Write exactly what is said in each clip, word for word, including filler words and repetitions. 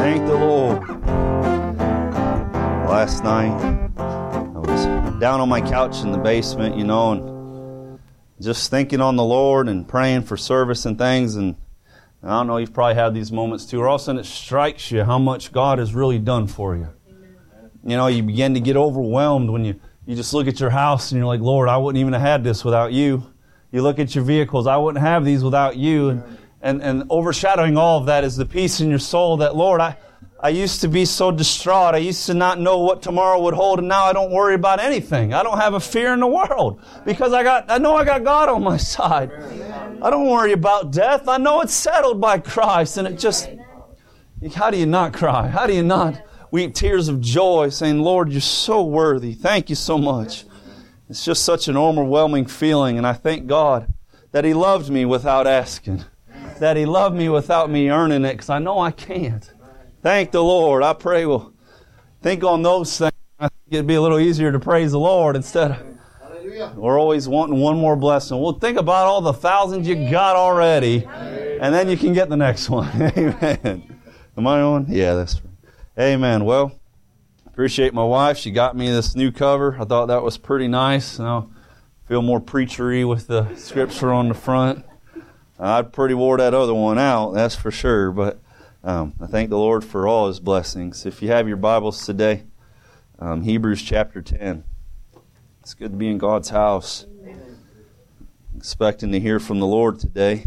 Thank the Lord. Last night, I was down on my couch in the basement, you know, and just thinking on the Lord and praying for service and things. And I don't know, you've probably had these moments too, where all of a sudden it strikes you how much God has really done for you. You know, you begin to get overwhelmed when you, you just look at your house and you're like, Lord, I wouldn't even have had this without you. You look at your vehicles, I wouldn't have these without you. And, and, and overshadowing all of that is the peace in your soul that, Lord, I, I used to be so distraught. I used to not know what tomorrow would hold, and now I don't worry about anything. I don't have a fear in the world because I got I know I got God on my side. I don't worry about death. I know it's settled by Christ. And it just, how do you not cry? How do you not weep tears of joy saying, Lord, you're so worthy. Thank you so much. It's just such an overwhelming feeling, and I thank God that He loved me without asking, that He loved me without me earning it, because I know I can't. Thank the Lord. I pray we'll think on those things. I think it'd be a little easier to praise the Lord instead of we're always wanting one more blessing. Well, think about all the thousands you got already, and then you can get the next one. Amen. Am I on? Yeah, that's right. Amen. Well, appreciate my wife. She got me this new cover. I thought that was pretty nice. Now I feel more preachery with the scripture on the front. I'd pretty wore that other one out, that's for sure. But um, I thank the Lord for all His blessings. If you have your Bibles today, um, Hebrews chapter ten. It's good to be in God's house. Expecting to hear from the Lord today.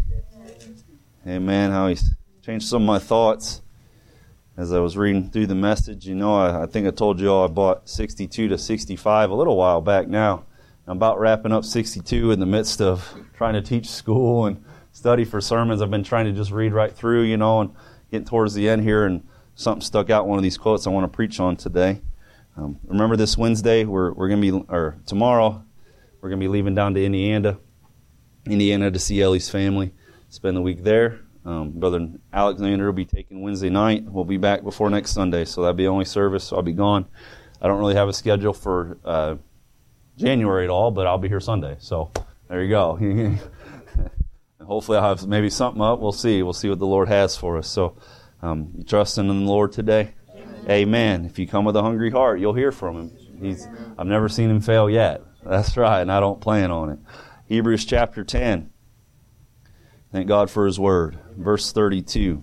Amen. How He's changed some of my thoughts. As I was reading through the message, you know, I, I think I told you all I bought sixty-two to sixty-five a little while back now. I'm about wrapping up sixty-two in the midst of trying to teach school and study for sermons. I've been trying to just read right through, you know, and getting towards the end here, and something stuck out, one of these quotes I want to preach on today. Um, remember this Wednesday, we're, we're going to be, or tomorrow, we're going to be leaving down to Indiana, Indiana to see Ellie's family, spend the week there. Um, Brother Alexander will be taking Wednesday night. We'll be back before next Sunday, so that'll be the only service, so I'll be gone. I don't really have a schedule for uh, January at all, but I'll be here Sunday, so there you go. Hopefully I'll have maybe something up. We'll see. We'll see what the Lord has for us. So um, you trusting in the Lord today? Amen. Amen. If you come with a hungry heart, you'll hear from Him. He's, I've never seen Him fail yet. That's right, and I don't plan on it. Hebrews chapter ten. Thank God for His Word. Verse thirty-two.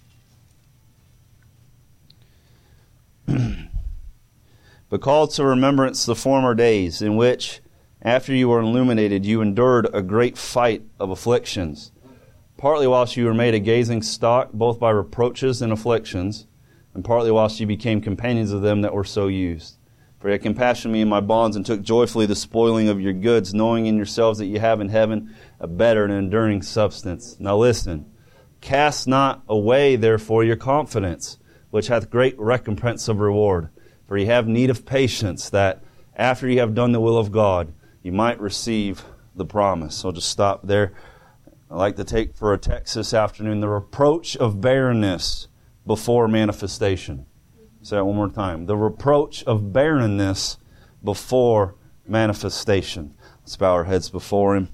But call to remembrance the former days in which, after you were illuminated, you endured a great fight of afflictions, partly whilst you were made a gazing stock, both by reproaches and afflictions, and partly whilst you became companions of them that were so used. For you had compassion on me in my bonds, and took joyfully the spoiling of your goods, knowing in yourselves that you have in heaven a better and enduring substance. Now listen, cast not away therefore your confidence, which hath great recompense of reward. For you have need of patience, that after you have done the will of God, you might receive the promise. So I'll just stop there. I'd like to take for a text this afternoon, the reproach of barrenness before manifestation. Say that one more time. The reproach of barrenness before manifestation. Let's bow our heads before Him.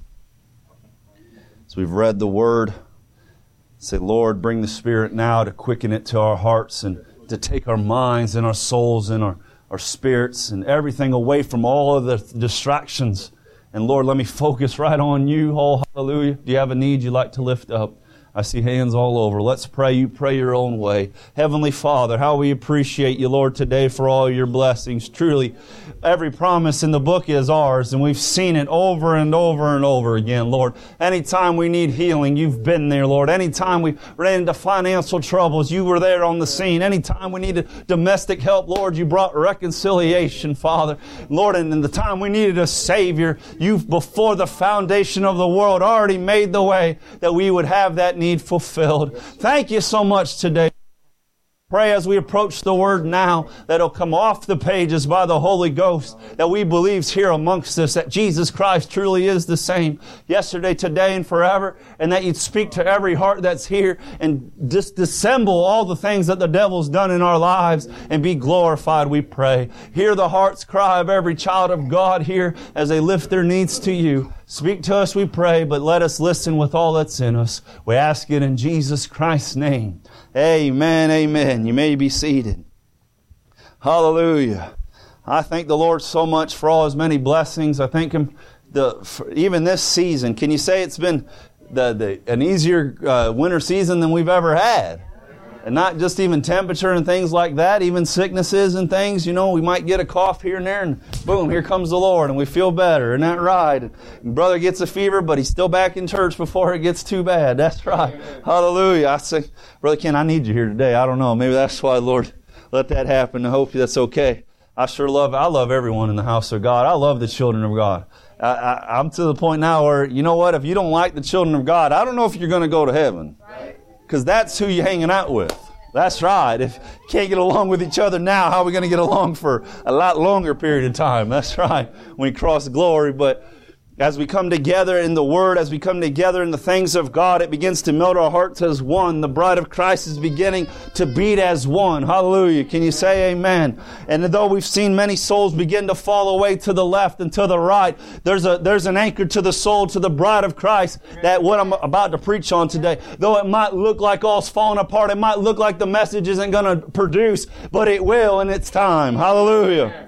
As we've read the Word, say, Lord, bring the Spirit now to quicken it to our hearts and to take our minds and our souls and our our spirits and everything away from all of the distractions. And Lord, let me focus right on You. Oh, hallelujah. Do you have a need you'd like to lift up? I see hands all over. Let's pray. You pray your own way. Heavenly Father, how we appreciate You, Lord, today for all Your blessings. Truly, every promise in the book is ours, and we've seen it over and over and over again, Lord. Anytime we need healing, You've been there, Lord. Anytime we ran into financial troubles, You were there on the scene. Anytime we needed domestic help, Lord, You brought reconciliation, Father. Lord, and in the time we needed a Savior, You've, before the foundation of the world, already made the way that we would have that need fulfilled. Thank You so much today. Pray as we approach the Word now that it'll come off the pages by the Holy Ghost, that we believes here amongst us that Jesus Christ truly is the same yesterday, today, and forever, and that You'd speak to every heart that's here and just dissemble all the things that the devil's done in our lives and be glorified, we pray. Hear the heart's cry of every child of God here as they lift their needs to You. Speak to us, we pray, but let us listen with all that's in us. We ask it in Jesus Christ's name. Amen, amen. You may be seated. Hallelujah. I thank the Lord so much for all His many blessings. I thank Him the for even this season. Can you say it's been the, the an easier uh, winter season than we've ever had? And not just even temperature and things like that, even sicknesses and things. You know, we might get a cough here and there, and boom, here comes the Lord, and we feel better. Isn't that right? And brother gets a fever, but he's still back in church before it gets too bad. That's right. Amen. Hallelujah. I say, Brother Ken, I need you here today. I don't know. Maybe that's why the Lord let that happen. I hope that's okay. I sure love, I love everyone in the house of God. I love the children of God. I, I, I'm to the point now where, you know what, if you don't like the children of God, I don't know if you're going to go to heaven. Right. Because that's who you're hanging out with. That's right. If you can't get along with each other now, how are we going to get along for a lot longer period of time? That's right. When we cross glory. But as we come together in the Word, as we come together in the things of God, it begins to melt our hearts as one. The bride of Christ is beginning to beat as one. Hallelujah. Can you say amen? And though we've seen many souls begin to fall away to the left and to the right, there's a there's an anchor to the soul, to the bride of Christ, that what I'm about to preach on today, though it might look like all's falling apart, it might look like the message isn't going to produce, but it will in its time. Hallelujah.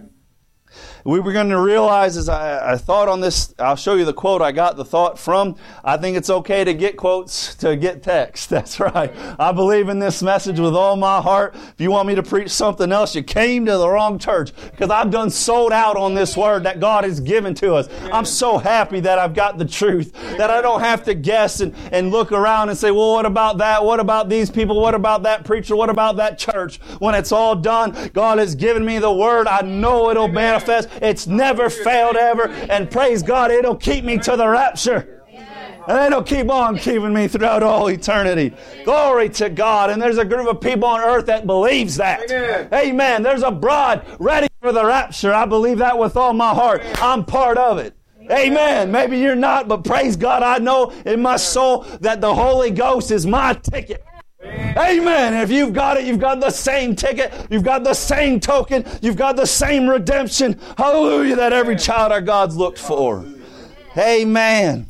We were going to realize as I, I thought on this, I'll show you the quote I got the thought from. I think it's okay to get quotes to get text. That's right. I believe in this message with all my heart. If you want me to preach something else, you came to the wrong church, because I've done sold out on this word that God has given to us. I'm so happy that I've got the truth, that I don't have to guess and, and look around and say, well, what about that? What about these people? What about that preacher? What about that church? When it's all done, God has given me the word. I know it'll manifest. It's never failed ever. And praise God, it'll keep me to the rapture. And it'll keep on keeping me throughout all eternity. Glory to God. And there's a group of people on earth that believes that. Amen. Amen. There's a bride ready for the rapture. I believe that with all my heart. I'm part of it. Amen. Maybe you're not, but praise God, I know in my soul that the Holy Ghost is my ticket. Amen. If you've got it, you've got the same ticket. You've got the same token. You've got the same redemption. Hallelujah, that every child of God's looked for. Amen.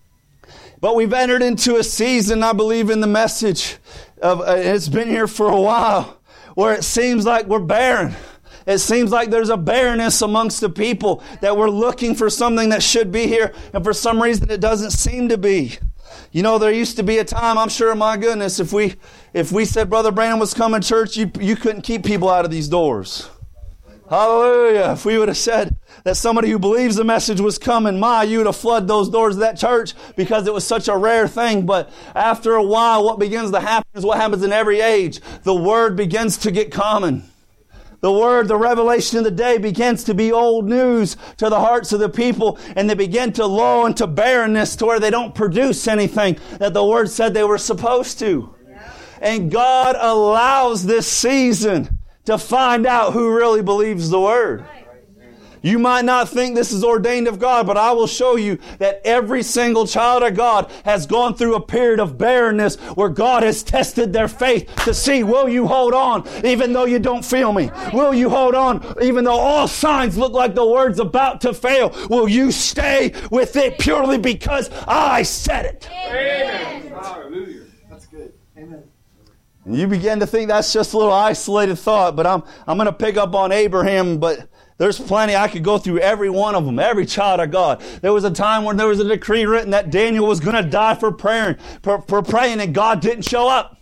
But we've entered into a season, I believe in the message, of uh, it's been here for a while, where it seems like we're barren. It seems like there's a barrenness amongst the people, that we're looking for something that should be here, and for some reason it doesn't seem to be. You know, there used to be a time, I'm sure, my goodness, if we if we said Brother Branham was coming to church, you, you couldn't keep people out of these doors. Hallelujah. If we would have said that somebody who believes the message was coming, my, you would have flooded those doors of that church, because it was such a rare thing. But after a while, what begins to happen is what happens in every age. The word begins to get common. The word, the revelation of the day begins to be old news to the hearts of the people, and they begin to lull into barrenness to where they don't produce anything that the word said they were supposed to. And God allows this season to find out who really believes the word. You might not think this is ordained of God, but I will show you that every single child of God has gone through a period of barrenness where God has tested their faith to see, will you hold on even though you don't feel me? Will you hold on even though all signs look like the word's about to fail? Will you stay with it purely because I said it? Amen. Hallelujah. That's good. Amen. And you begin to think that's just a little isolated thought, but I'm I'm going to pick up on Abraham, but there's plenty. I could go through every one of them, every child of God. There was a time when there was a decree written that Daniel was going to die for praying, for, for praying, and God didn't show up.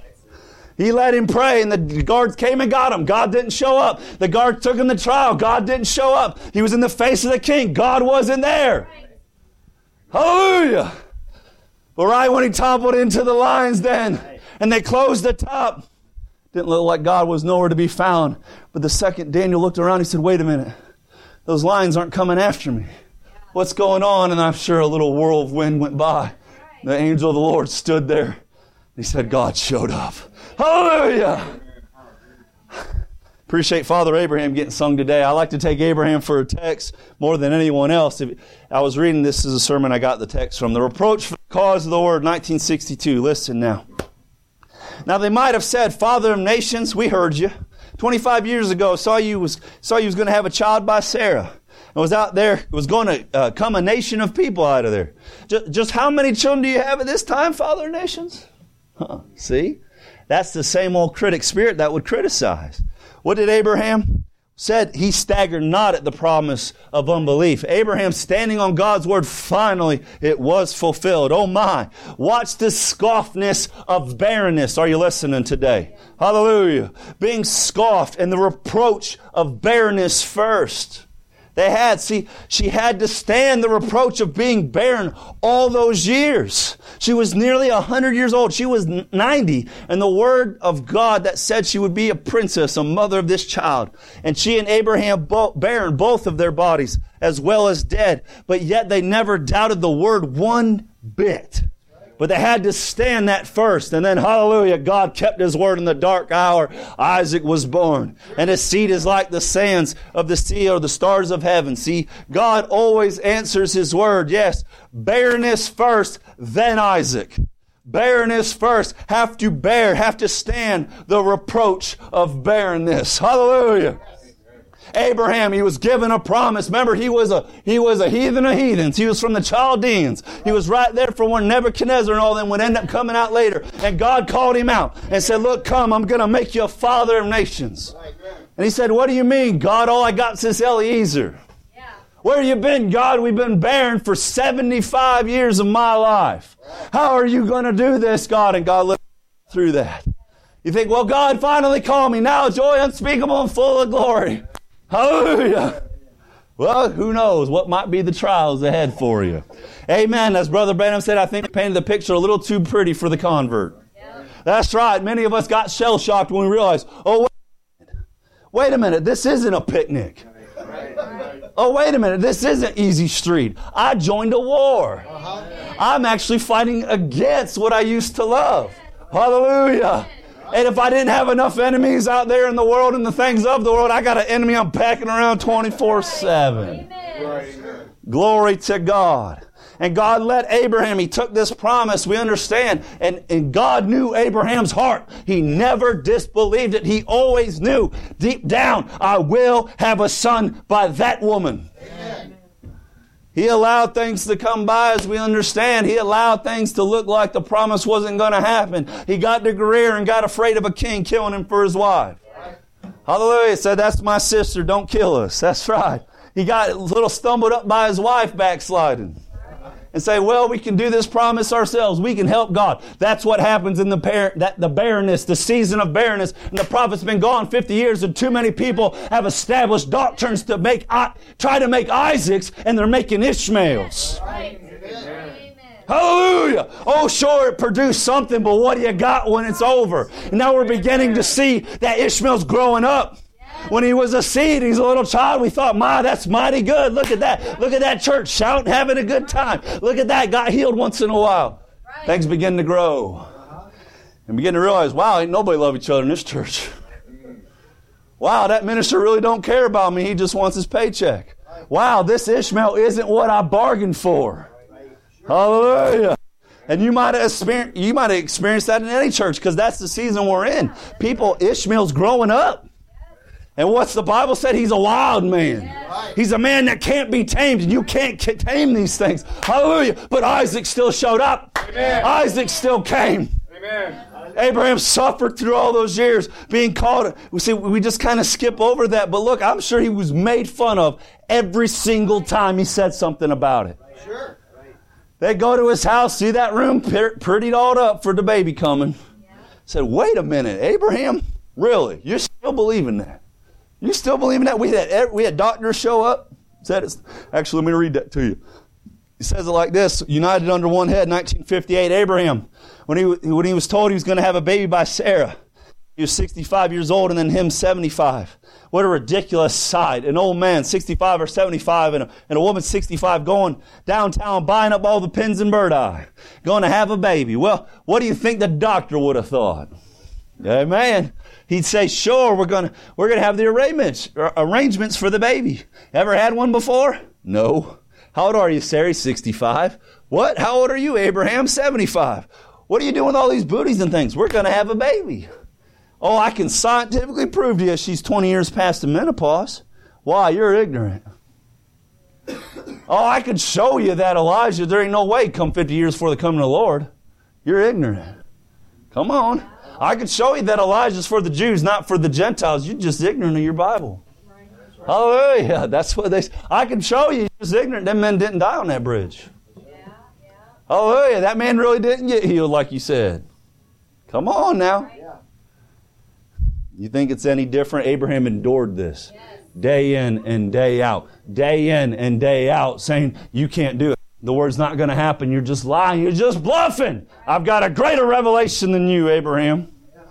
He let him pray, and the guards came and got him. God didn't show up. The guards took him to trial. God didn't show up. He was in the face of the king. God wasn't there. Hallelujah. But right when he toppled into the lion's den, and they closed the top, didn't look like God was nowhere to be found. But the second Daniel looked around, he said, wait a minute. Those lions aren't coming after me. What's going on? And I'm sure a little whirlwind went by. The angel of the Lord stood there. He said, God showed up. Hallelujah. Appreciate Father Abraham getting sung today. I like to take Abraham for a text more than anyone else. I was reading, this is a sermon I got the text from. The Reproach for the Cause of the Word, nineteen sixty-two. Listen now. Now they might have said, Father of nations, we heard you. twenty-five years ago, saw you was saw you was going to have a child by Sarah. and was out there, it was going to uh, come a nation of people out of there. Just, just how many children do you have at this time, Father of Nations? Huh. See? That's the same old critic spirit that would criticize. What did Abraham said? He staggered not at the promise of unbelief. Abraham standing on God's word, finally it was fulfilled. Oh my. Watch the scoffness of barrenness. Are you listening today? Hallelujah. Being scoffed and the reproach of barrenness first. They had, see, she had to stand the reproach of being barren all those years. She was nearly one hundred years old. She was ninety. And the word of God that said she would be a princess, a mother of this child. And she and Abraham both barren both of their bodies as well as dead. But yet they never doubted the word one bit. But they had to stand that first. And then, hallelujah, God kept His word in the dark hour. Isaac was born. And his seed is like the sands of the sea or the stars of heaven. See, God always answers His word. Yes, barrenness first, then Isaac. Barrenness first. Have to bear, have to stand the reproach of barrenness. Hallelujah. Abraham, he was given a promise. Remember, he was a he was a heathen of heathens. He was from the Chaldeans. He was right there from where Nebuchadnezzar and all them would end up coming out later. And God called him out and said, look, come, I'm going to make you a father of nations. And he said, what do you mean, God? All I got since Eliezer. Yeah. Where you been, God? We've been barren for seventy-five years of my life. How are you going to do this, God? And God looked through that. You think, well, God finally called me. Now joy unspeakable and full of glory. Hallelujah. Well, who knows what might be the trials ahead for you. Amen. As Brother Branham said, I think he painted the picture a little too pretty for the convert. Yeah. That's right. Many of us got shell-shocked when we realized, oh, wait a minute. Wait a minute. This isn't a picnic. Oh, wait a minute. This isn't easy street. I joined a war. I'm actually fighting against what I used to love. Hallelujah. And if I didn't have enough enemies out there in the world and the things of the world, I got an enemy I'm packing around twenty-four seven. Right. Glory to God. And God let Abraham, He took this promise, we understand, and, and God knew Abraham's heart. He never disbelieved it. He always knew deep down, I will have a son by that woman. Amen. He allowed things to come by, as we understand. He allowed things to look like the promise wasn't going to happen. He got to Gerar and got afraid of a king killing him for his wife. Hallelujah. He said, that's my sister. Don't kill us. That's right. He got a little stumbled up by his wife backsliding. And say, well, we can do this promise ourselves. We can help God. That's what happens in the par- that the barrenness, the season of barrenness. And the prophet's been gone fifty years, and too many people have established doctrines to make I- try to make Isaacs, and they're making Ishmaels. Right. Amen. Hallelujah. Oh, sure, it produced something, but what do you got when it's over? And now we're beginning to see that Ishmael's growing up. When he was a seed, he's a little child, we thought, my, that's mighty good. Look at that. Look at that church shouting, having a good time. Look at that, got healed once in a while. Right. Things begin to grow. And begin to realize, wow, ain't nobody love each other in this church. Wow, that minister really don't care about me. He just wants his paycheck. Wow, this Ishmael isn't what I bargained for. Hallelujah. And you might have experienced, you might have experienced that in any church, because that's the season we're in. People, Ishmael's growing up. And what's the Bible said? He's a wild man. Yes. He's a man that can't be tamed, and you can't tame these things. Hallelujah. But Isaac still showed up. Amen. Isaac still came. Amen. Abraham suffered through all those years being called. We see, we just kind of skip over that. But look, I'm sure he was made fun of every single time he said something about it. Sure. They go to his house, see that room prettied all up for the baby coming. Said, wait a minute, Abraham? Really? You're still believing that? You still believe in that? We had we had doctors show up. Said it's, actually, let me read that to you. He says it like this: united under one head, nineteen fifty-eight. Abraham, when he when he was told he was going to have a baby by Sarah, he was sixty-five years old, and then him seventy-five. What a ridiculous sight! An old man, sixty-five or seventy-five, and a, and a woman sixty-five, going downtown buying up all the pins and bird eye, going to have a baby. Well, what do you think the doctor would have thought? Amen. He'd say, sure, we're going to we're gonna have the arrangements, arrangements for the baby. Ever had one before? No. How old are you, Sarah? sixty-five. What? How old are you, Abraham? seventy-five. What are you doing with all these booties and things? We're going to have a baby. Oh, I can scientifically prove to you she's twenty years past the menopause. Why? You're ignorant. Oh, I could show you that Elijah, there ain't no way come fifty years before the coming of the Lord. You're ignorant. Come on. I could show you that Elijah's for the Jews, not for the Gentiles. You're just ignorant of your Bible. Hallelujah. That's what they say. I can show you, you're just ignorant. Them men didn't die on that bridge. Hallelujah. That man really didn't get healed like you said. Come on now. You think it's any different? Abraham endured this day in and day out. Day in and day out saying, you can't do it. The word's not going to happen. You're just lying. You're just bluffing. I've got a greater revelation than you, Abraham.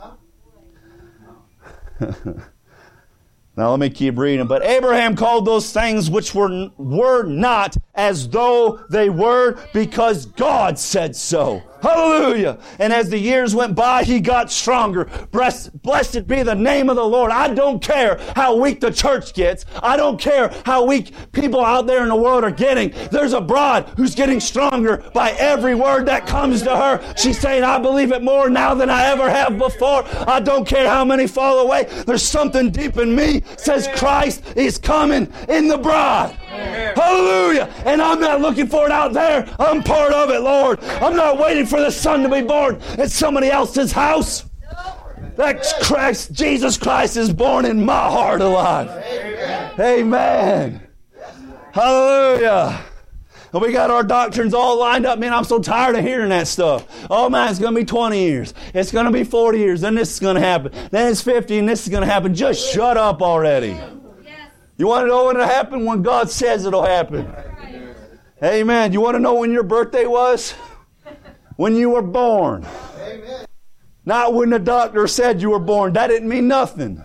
Now let me keep reading. But Abraham called those things which were, were not as though they were, because God said so. Hallelujah. And as the years went by, he got stronger. Blessed, blessed be the name of the Lord. I don't care how weak the church gets. I don't care how weak people out there in the world are getting. There's a bride who's getting stronger by every word that comes to her. She's saying, I believe it more now than I ever have before. I don't care how many fall away. There's something deep in me says Christ is coming in the bride. Amen. Hallelujah. And I'm not looking for it out there. I'm part of it, Lord. I'm not waiting for the son to be born at somebody else's house. That Christ, Jesus Christ is born in my heart alive. Amen. Amen. Hallelujah. And we got our doctrines all lined up. Man, I'm so tired of hearing that stuff. Oh man, it's going to be twenty years. It's going to be forty years. Then this is going to happen. Then it's fifty and this is going to happen. Just shut up already. You want to know when it'll happen? When God says it'll happen. Amen. You want to know when your birthday was? When you were born. Amen. Not when the doctor said you were born. That didn't mean nothing.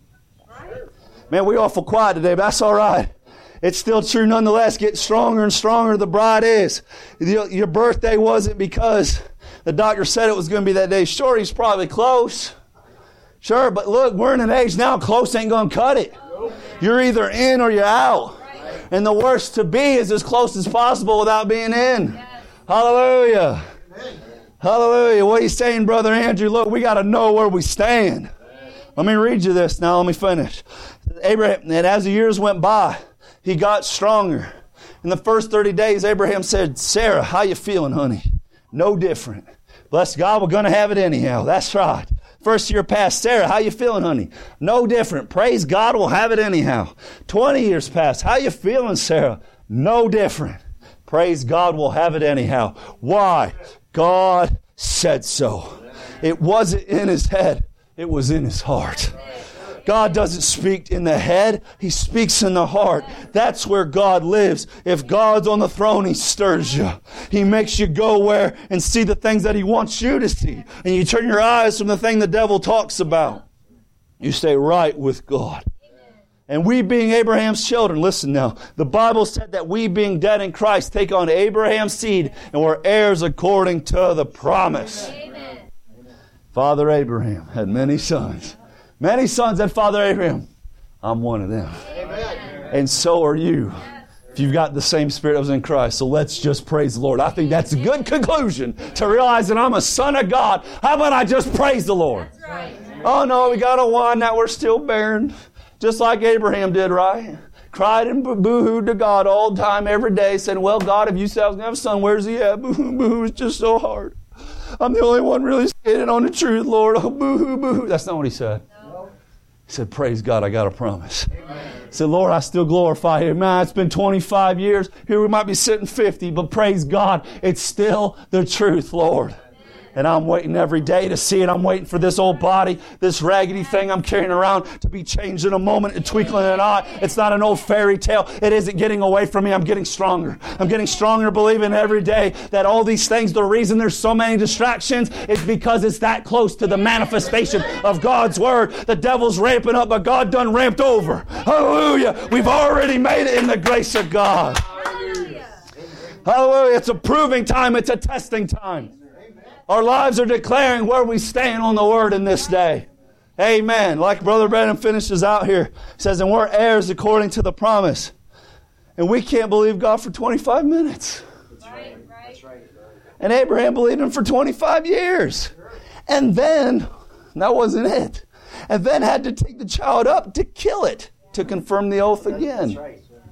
Man, we awful quiet today, but that's all right. It's still true nonetheless. Get stronger and stronger the bride is. Your birthday wasn't because the doctor said it was going to be that day. Sure, he's probably close. Sure, but look, we're in an age now, close ain't going to cut it. You're either in or you're out. And the worst to be is as close as possible without being in. Hallelujah. Hallelujah. What are you saying, Brother Andrew? Look, we got to know where we stand. Let me read you this now. Let me finish. Abraham, and as the years went by, he got stronger. In the first thirty days, Abraham said, Sarah, how you feeling, honey? No different. Bless God, we're going to have it anyhow. That's right. First year passed. Sarah, how you feeling, honey? No different. Praise God, we'll have it anyhow. twenty years passed. How you feeling, Sarah? No different. Praise God, we'll have it anyhow. Why? God said so. It wasn't in his head. It was in his heart. God doesn't speak in the head. He speaks in the heart. That's where God lives. If God's on the throne, he stirs you. He makes you go where and see the things that he wants you to see. And you turn your eyes from the thing the devil talks about. You stay right with God. And we being Abraham's children, listen now, the Bible said that we being dead in Christ take on Abraham's seed and we're heirs according to the promise. Amen. Father Abraham had many sons. Many sons had Father Abraham. I'm one of them. Amen. And so are you. If you've got the same spirit that was in Christ. So let's just praise the Lord. I think that's a good conclusion to realize that I'm a son of God. How about I just praise the Lord? That's right. Oh no, we got a whine that we're still barren. Just like Abraham did, right? Cried and boo-hooed to God all the time, every day, saying, well, God, if you said I was going to have a son, where's he at? Boo-hoo, boo-hoo, it's just so hard. I'm the only one really standing on the truth, Lord. Oh, boo-hoo, boo-hoo. That's not what he said. No. He said, praise God, I got a promise. Amen. He said, Lord, I still glorify you. Man, it's been twenty-five years. Here we might be sitting fifty, but praise God, it's still the truth, Lord. And I'm waiting every day to see it. I'm waiting for this old body, this raggedy thing I'm carrying around to be changed in a moment, a twinkling of an eye. It's not an old fairy tale. It isn't getting away from me. I'm getting stronger. I'm getting stronger believing every day that all these things, the reason there's so many distractions is because it's that close to the manifestation of God's Word. The devil's ramping up, but God done ramped over. Hallelujah. We've already made it in the grace of God. Hallelujah. Hallelujah. It's a proving time. It's a testing time. Our lives are declaring where we stand on the Word in this day. Amen. Like Brother Brandon finishes out here. He says, and we're heirs according to the promise. And we can't believe God for twenty-five minutes. That's right. That's right. And Abraham believed him for twenty-five years. And then, that wasn't it. And then had to take the child up to kill it, to confirm the oath again.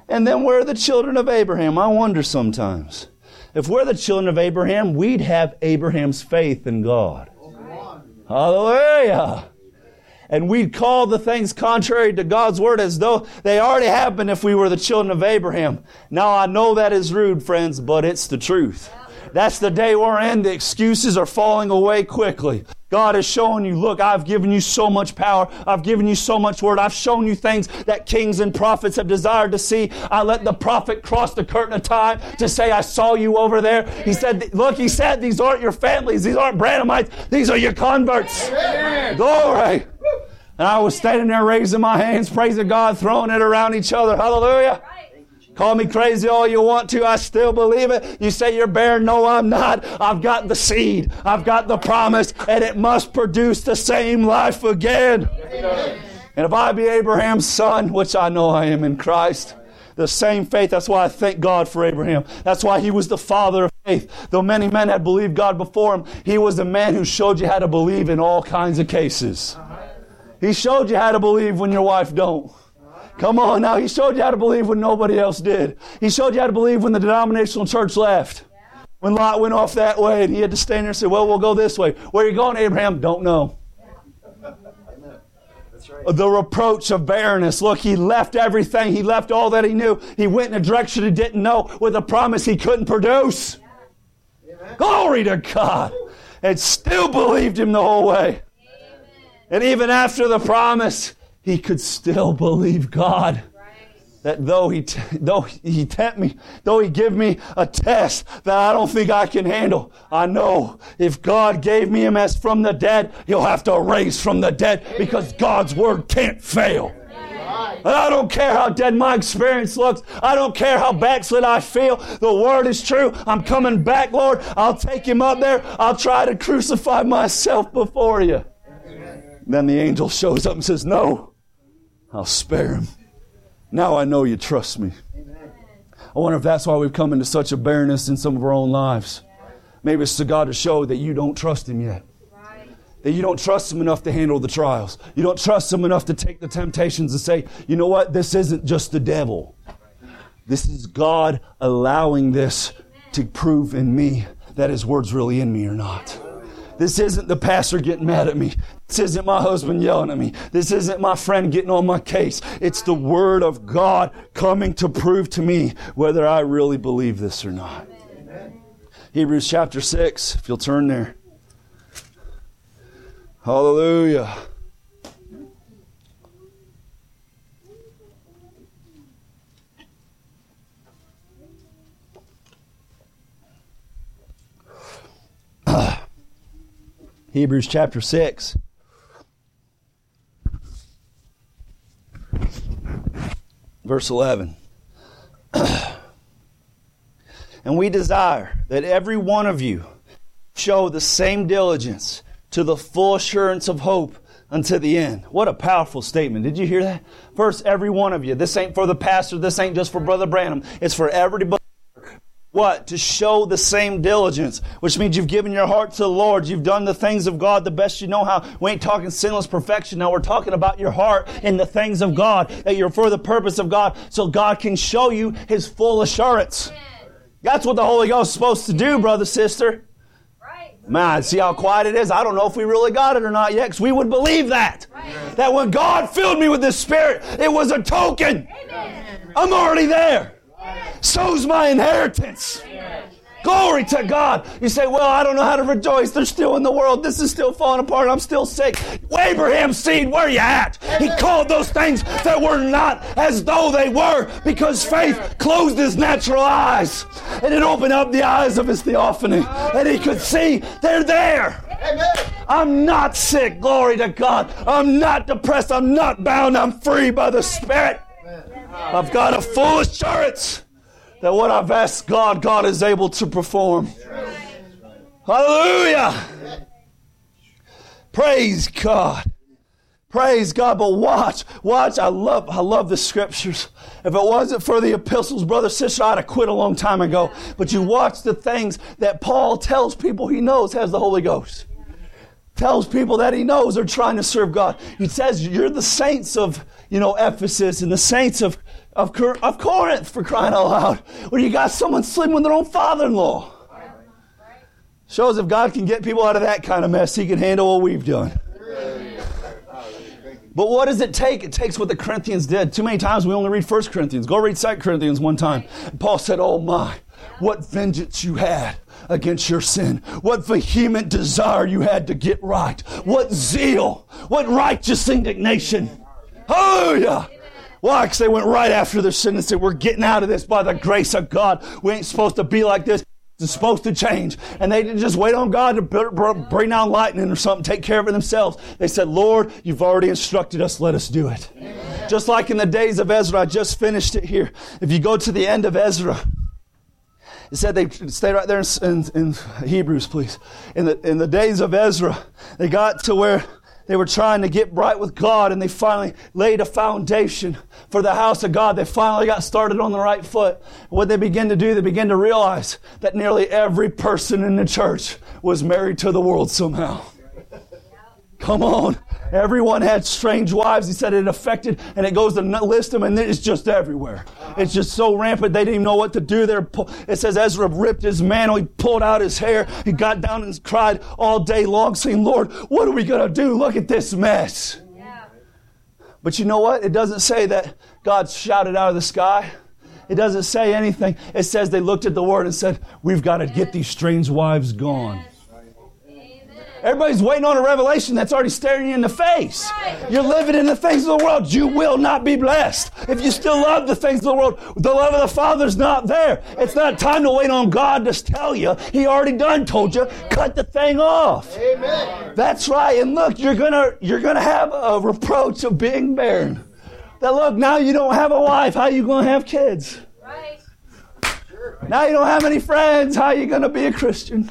And then we're the children of Abraham. I wonder sometimes, if we're the children of Abraham, we'd have Abraham's faith in God. Hallelujah. And we'd call the things contrary to God's word as though they already happened if we were the children of Abraham. Now I know that is rude, friends, but it's the truth. That's the day we're in. The excuses are falling away quickly. God is showing you, look, I've given you so much power. I've given you so much word. I've shown you things that kings and prophets have desired to see. I let the prophet cross the curtain of time to say, I saw you over there. He said, look, he said, these aren't your families. These aren't Branhamites. These are your converts. Amen. Glory. And I was standing there raising my hands, praising God, throwing it around each other. Hallelujah. Call me crazy all you want to. I still believe it. You say you're barren. No, I'm not. I've got the seed. I've got the promise. And it must produce the same life again. Amen. And if I be Abraham's son, which I know I am in Christ, the same faith. That's why I thank God for Abraham. That's why he was the father of faith. Though many men had believed God before him, he was the man who showed you how to believe in all kinds of cases. He showed you how to believe when your wife don't. Come on now. He showed you how to believe when nobody else did. He showed you how to believe when the denominational church left. When Lot went off that way and he had to stand there and say, well, we'll go this way. Where are you going, Abraham? Don't know. That's right. The reproach of barrenness. Look, he left everything. He left all that he knew. He went in a direction he didn't know with a promise he couldn't produce. Amen. Glory to God. And still believed him the whole way. Amen. And even after the promise, he could still believe God. That though he, t- though he tempt me, though he give me a test that I don't think I can handle, I know if God gave me him as from the dead, he'll have to raise from the dead because God's word can't fail. And I don't care how dead my experience looks. I don't care how backslid I feel. The word is true. I'm coming back, Lord. I'll take him up there. I'll try to crucify myself before you. Then the angel shows up and says, no. I'll spare him. Now I know you trust me. Amen. I wonder if that's why we've come into such a barrenness in some of our own lives. Yeah. Maybe it's to God to show that you don't trust him yet. Right. That you don't trust him enough to handle the trials. You don't trust him enough to take the temptations and say, you know what? This isn't just the devil. This is God allowing this to prove in me that his word's really in me or not. This isn't the pastor getting mad at me. This isn't my husband yelling at me. This isn't my friend getting on my case. It's the word of God coming to prove to me whether I really believe this or not. Amen. Hebrews chapter six, if you'll turn there. Hallelujah. Hebrews chapter six. Verse eleven. And we desire that every one of you show the same diligence to the full assurance of hope unto the end. What a powerful statement. Did you hear that? First, every one of you. This ain't for the pastor. This ain't just for Brother Branham. It's for everybody. What? To show the same diligence, which means you've given your heart to the Lord. You've done the things of God the best you know how. We ain't talking sinless perfection. Now we're talking about your heart in the things of God, that you're for the purpose of God, so God can show you his full assurance. That's what the Holy Ghost is supposed to do, brother, sister. Man, see how quiet it is? I don't know if we really got it or not yet, because we would believe that. Right. That when God filled me with the Spirit, it was a token. Amen. I'm already there. Right. So's my inheritance. Amen. Glory to God. You say, well, I don't know how to rejoice. They're still in the world. This is still falling apart. I'm still sick. Abraham's seed, where are you at? He called those things that were not as though they were, because faith closed his natural eyes and it opened up the eyes of his theophany, and he could see they're there. I'm not sick. Glory to God. I'm not depressed. I'm not bound. I'm free by the Spirit. I've got a full assurance that what I've asked God, God is able to perform. Hallelujah. Praise God. Praise God. But watch, watch. I love, I love the scriptures. If it wasn't for the epistles, brother, sister, I'd have quit a long time ago. But you watch the things that Paul tells people he knows has the Holy Ghost. Tells people that he knows are trying to serve God. He says, you're the saints of you know, Ephesus and the saints of, of, of Corinth, for crying out loud, where you got someone sleeping with their own father-in-law. Shows if God can get people out of that kind of mess, He can handle what we've done. But what does it take? It takes what the Corinthians did. Too many times we only read First Corinthians. Go read Second Corinthians one time. And Paul said, oh my, what vengeance you had against your sin. What vehement desire you had to get right. What zeal. What righteous indignation. Hallelujah. Why? Because they went right after their sin and said, we're getting out of this by the grace of God. We ain't supposed to be like this. It's supposed to change. And they didn't just wait on God to bring down lightning or something, take care of it themselves. They said, Lord, you've already instructed us. Let us do it. Amen. Just like in the days of Ezra. I just finished it here. If you go to the end of Ezra, it said they stay right there in, in, in Hebrews, please. In the, in the days of Ezra, they got to where they were trying to get right with God, and they finally laid a foundation for the house of God. They finally got started on the right foot. What they began to do, they began to realize that nearly every person in the church was married to the world somehow. Come on. Everyone had strange wives. He said it affected, and it goes to list them, and it's just everywhere. It's just so rampant, they didn't even know what to do there. It says Ezra ripped his mantle, he pulled out his hair, he got down and cried all day long, saying, Lord, what are we going to do? Look at this mess. Yeah. But you know what? It doesn't say that God shouted out of the sky. It doesn't say anything. It says they looked at the word and said, we've got to get these strange wives gone. Everybody's waiting on a revelation that's already staring you in the face. You're living in the things of the world. You will not be blessed. If you still love the things of the world, the love of the Father's not there. It's not time to wait on God to tell you. He already done told you. Cut the thing off. Amen. That's right. And look, you're gonna you're gonna have a reproach of being barren. That look, now you don't have a wife. How are you gonna have kids? Right. Now you don't have any friends. How are you gonna be a Christian?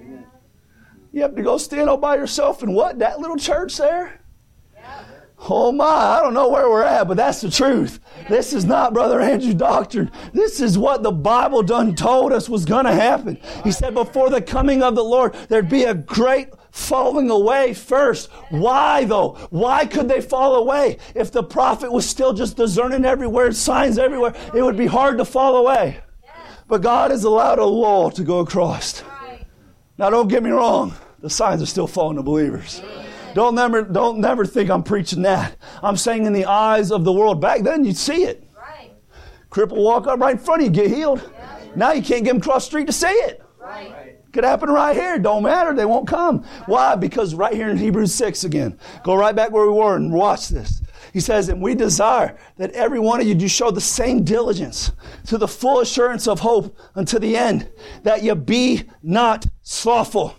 You have to go stand all by yourself in what? That little church there? Yeah. Oh my, I don't know where we're at, but that's the truth. This is not Brother Andrew's doctrine. This is what the Bible done told us was going to happen. He said before the coming of the Lord, there'd be a great falling away first. Why though? Why could they fall away? If the prophet was still just discerning everywhere, signs everywhere, it would be hard to fall away. But God has allowed a lull to go across. Now don't get me wrong. The signs are still falling to believers. Amen. Don't never, don't never think I'm preaching that. I'm saying in the eyes of the world. Back then, you'd see it. Right. Cripple walk up right in front of you, get healed. Yeah. Now you can't get them across the street to see it. Right. Could happen right here. Don't matter. They won't come. Why? Because right here in Hebrews six again. Go right back where we were and watch this. He says, and we desire that every one of you do show the same diligence to the full assurance of hope unto the end, that you be not slothful.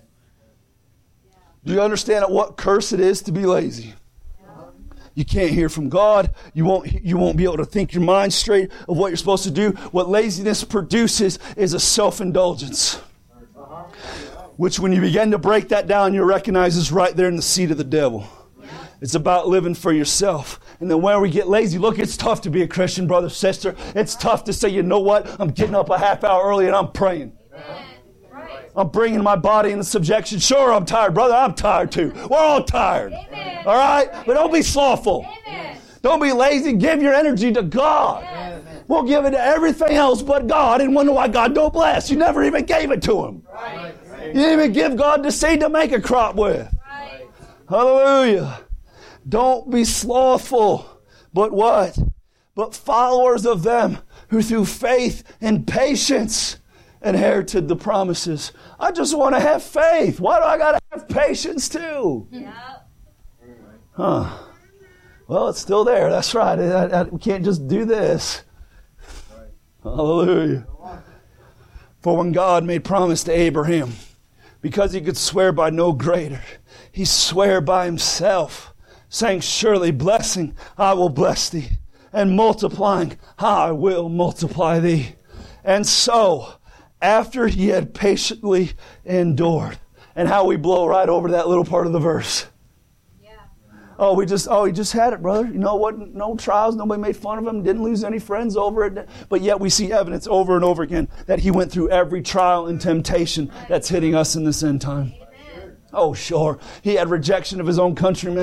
Do you understand what curse it is to be lazy? You can't hear from God. You won't, you won't be able to think your mind straight of what you're supposed to do. What laziness produces is a self-indulgence, which when you begin to break that down, you recognize is right there in the seat of the devil. It's about living for yourself. And then when we get lazy, look, it's tough to be a Christian, brother, sister. It's tough to say, you know what? I'm getting up a half hour early and I'm praying. Amen. I'm bringing my body into subjection. Sure, I'm tired. Brother, I'm tired too. We're all tired. Amen. All right? But don't be slothful. Amen. Don't be lazy. Give your energy to God. Yes. We'll give it to everything else but God and wonder why God don't bless. You never even gave it to Him. Right. You didn't even give God the seed to make a crop with. Right. Hallelujah. Don't be slothful. But what? But followers of them who through faith and patience inherited the promises. I just want to have faith. Why do I got to have patience too? Yeah. Huh. Well, it's still there. That's right. I, I, we can't just do this. Hallelujah. For when God made promise to Abraham, because he could swear by no greater, he swore by himself, saying, surely blessing I will bless thee, and multiplying I will multiply thee. And so, after he had patiently endured, and how we blow right over that little part of the verse. Yeah. Oh, we just, oh, he just had it, brother. You know what? No trials. Nobody made fun of him. Didn't lose any friends over it. But yet we see evidence over and over again that he went through every trial and temptation that's hitting us in this end time. Amen. Oh, sure. He had rejection of his own countrymen.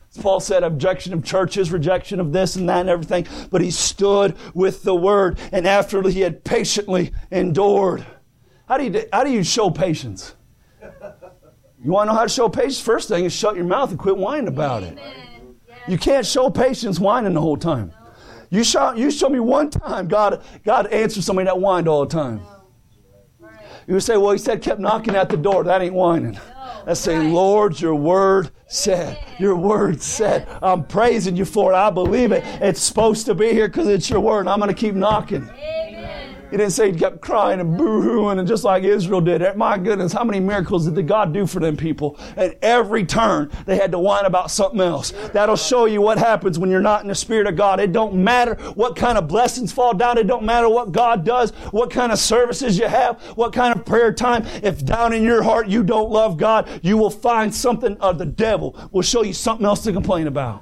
Paul said, objection of churches, rejection of this and that and everything. But he stood with the word. And after he had patiently endured. How do you, how do you show patience? You want to know how to show patience? First thing is shut your mouth and quit whining about it. You can't show patience whining the whole time. You show, you show me one time God, God answered somebody that whined all the time. You would say, well, he said kept knocking at the door. That ain't whining. That's saying, Lord, your word said. Your word said. I'm praising you for it. I believe it. It's supposed to be here because it's your word. And I'm going to keep knocking. He didn't say he kept crying and boo-hooing and just like Israel did. My goodness, how many miracles did God do for them people? At every turn, they had to whine about something else. That'll show you what happens when you're not in the Spirit of God. It don't matter what kind of blessings fall down. It don't matter what God does, what kind of services you have, what kind of prayer time. If down in your heart you don't love God, you will find something, or the devil will show you something else to complain about.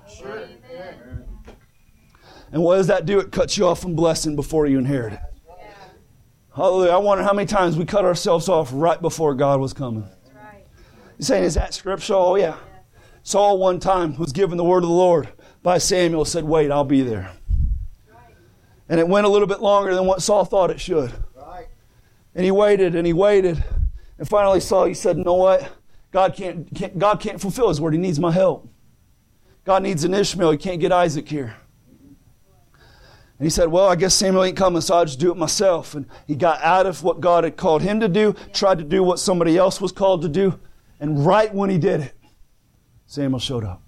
And what does that do? It cuts you off from blessing before you inherit it. Hallelujah. I wonder how many times we cut ourselves off right before God was coming. Right. You're saying, is that scriptural? Oh, yeah. yeah. Saul one time was given the word of the Lord by Samuel, said, wait, I'll be there. Right. And it went a little bit longer than what Saul thought it should. Right. And he waited and he waited. And finally Saul, he said, you know what? God can't, can't, God can't fulfill his word. He needs my help. God needs an Ishmael. He can't get Isaac here. And he said, well, I guess Samuel ain't coming, so I'll just do it myself. And he got out of what God had called him to do, tried to do what somebody else was called to do. And right when he did it, Samuel showed up.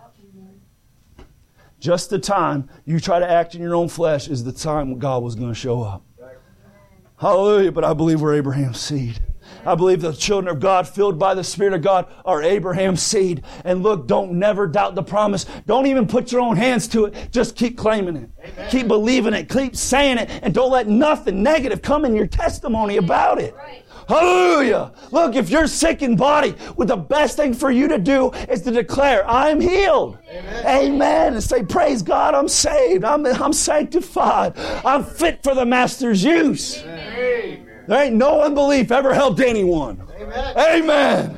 Just the time you try to act in your own flesh is the time when God was going to show up. Hallelujah, but I believe we're Abraham's seed. I believe the children of God filled by the Spirit of God are Abraham's seed. And look, don't never doubt the promise. Don't even put your own hands to it. Just keep claiming it. Amen. Keep believing it. Keep saying it. And don't let nothing negative come in your testimony about it. Right. Hallelujah. Look, if you're sick in body, well, the best thing for you to do is to declare, I'm healed. Amen. Amen. And say, praise God, I'm saved. I'm, I'm sanctified. I'm fit for the Master's use. Amen. There ain't no unbelief ever helped anyone. Amen. Amen.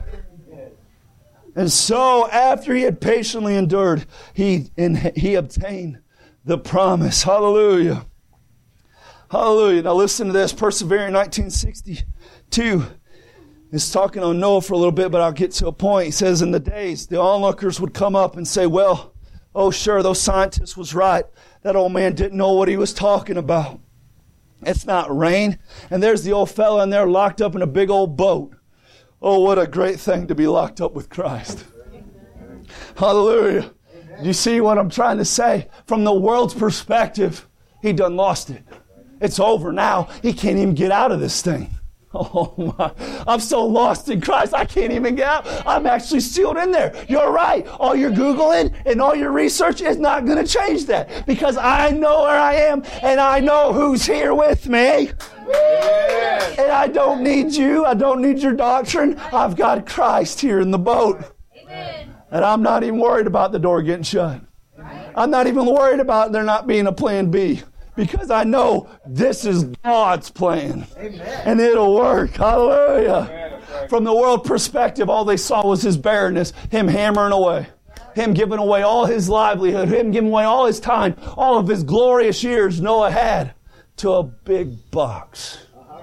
And so after he had patiently endured, he, in, he obtained the promise. Hallelujah. Hallelujah. Now listen to this. Persevering nineteen sixty-two is talking on Noah for a little bit, but I'll get to a point. He says, in the days, the onlookers would come up and say, well, oh sure, those scientists was right. That old man didn't know what he was talking about. It's not rain. And there's the old fella in there locked up in a big old boat. Oh, what a great thing to be locked up with Christ. Amen. Hallelujah. Amen. You see what I'm trying to say? From the world's perspective, he done lost it. It's over now. He can't even get out of this thing. Oh my, I'm so lost in Christ, I can't even get out. I'm actually sealed in there. You're right. All your Googling and all your research is not going to change that, because I know where I am and I know who's here with me. Yes. And I don't need you. I don't need your doctrine. I've got Christ here in the boat. Amen. And I'm not even worried about the door getting shut. I'm not even worried about there not being a plan B. Because I know this is God's plan. Amen. And it'll work. Hallelujah. Amen. From the world perspective, all they saw was his barrenness, him hammering away, him giving away all his livelihood, him giving away all his time, all of his glorious years Noah had to a big box. Uh-huh.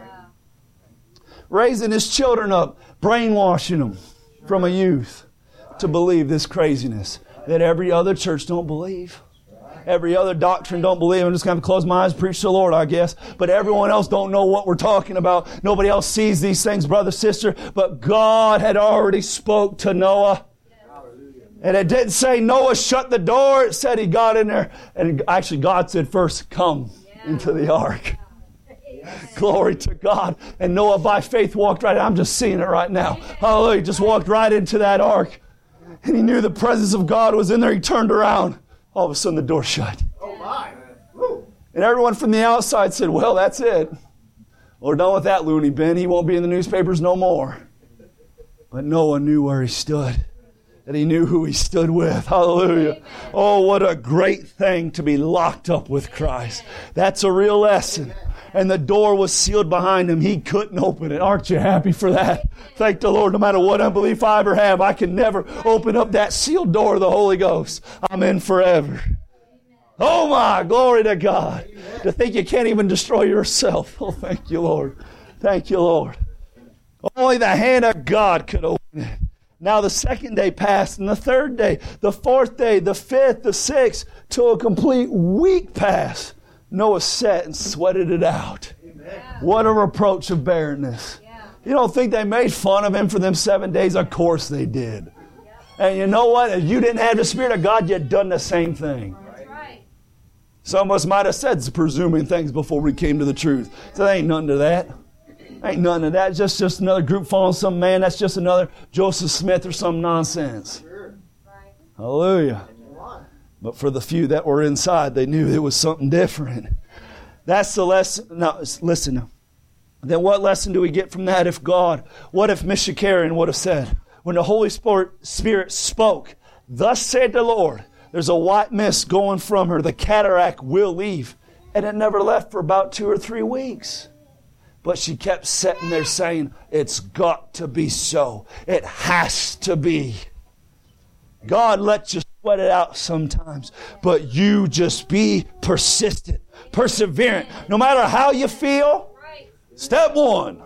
Raising his children up, brainwashing them from a youth to believe this craziness that every other church don't believe. Every other doctrine don't believe. I'm just going to close my eyes and preach to the Lord, I guess. But everyone else don't know what we're talking about. Nobody else sees these things, brother, sister. But God had already spoke to Noah. And it didn't say Noah shut the door. It said he got in there. And actually God said first, come into the ark. Glory to God. And Noah by faith walked right in. I'm just seeing it right now. Hallelujah. Just walked right into that ark. And he knew the presence of God was in there. He turned around. All of a sudden the door shut. Oh my. Woo. And everyone from the outside said, well, that's it. We're done with that loony bin. He won't be in the newspapers no more. But Noah knew where he stood. And he knew who he stood with. Hallelujah. Amen. Oh, what a great thing to be locked up with Christ. That's a real lesson. and the door was sealed behind him. He couldn't open it. Aren't you happy for that? Thank the Lord. No matter what unbelief I ever have, I can never open up that sealed door of the Holy Ghost. I'm in forever. Oh my, glory to God. To think you can't even destroy yourself. Oh, thank you, Lord. Thank you, Lord. Only the hand of God could open it. Now the second day passed, and the third day, the fourth day, the fifth, the sixth, till a complete week passed. Noah sat and sweated it out. Amen. What a reproach of barrenness. Yeah. You don't think they made fun of him for them seven days? Of course they did. Yeah. And you know what? If you didn't have the Spirit of God, you'd done the same thing. That's right. Some of us might have said presuming things before we came to the truth. So there ain't nothing to that. Ain't nothing to that. It's just, just another group following some man. That's just another Joseph Smith or some nonsense. Sure. Right. Hallelujah. But for the few that were inside, they knew it was something different. That's the lesson. Now, listen. Then what lesson do we get from that? If God, what if Mister Karen would have said, when the Holy Spirit spoke, thus said the Lord, there's a white mist going from her. The cataract will leave. And it never left for about two or three weeks. But she kept sitting there saying, it's got to be so. It has to be. God lets you sweat it out sometimes, but you just be persistent, perseverant. No matter how you feel, step one.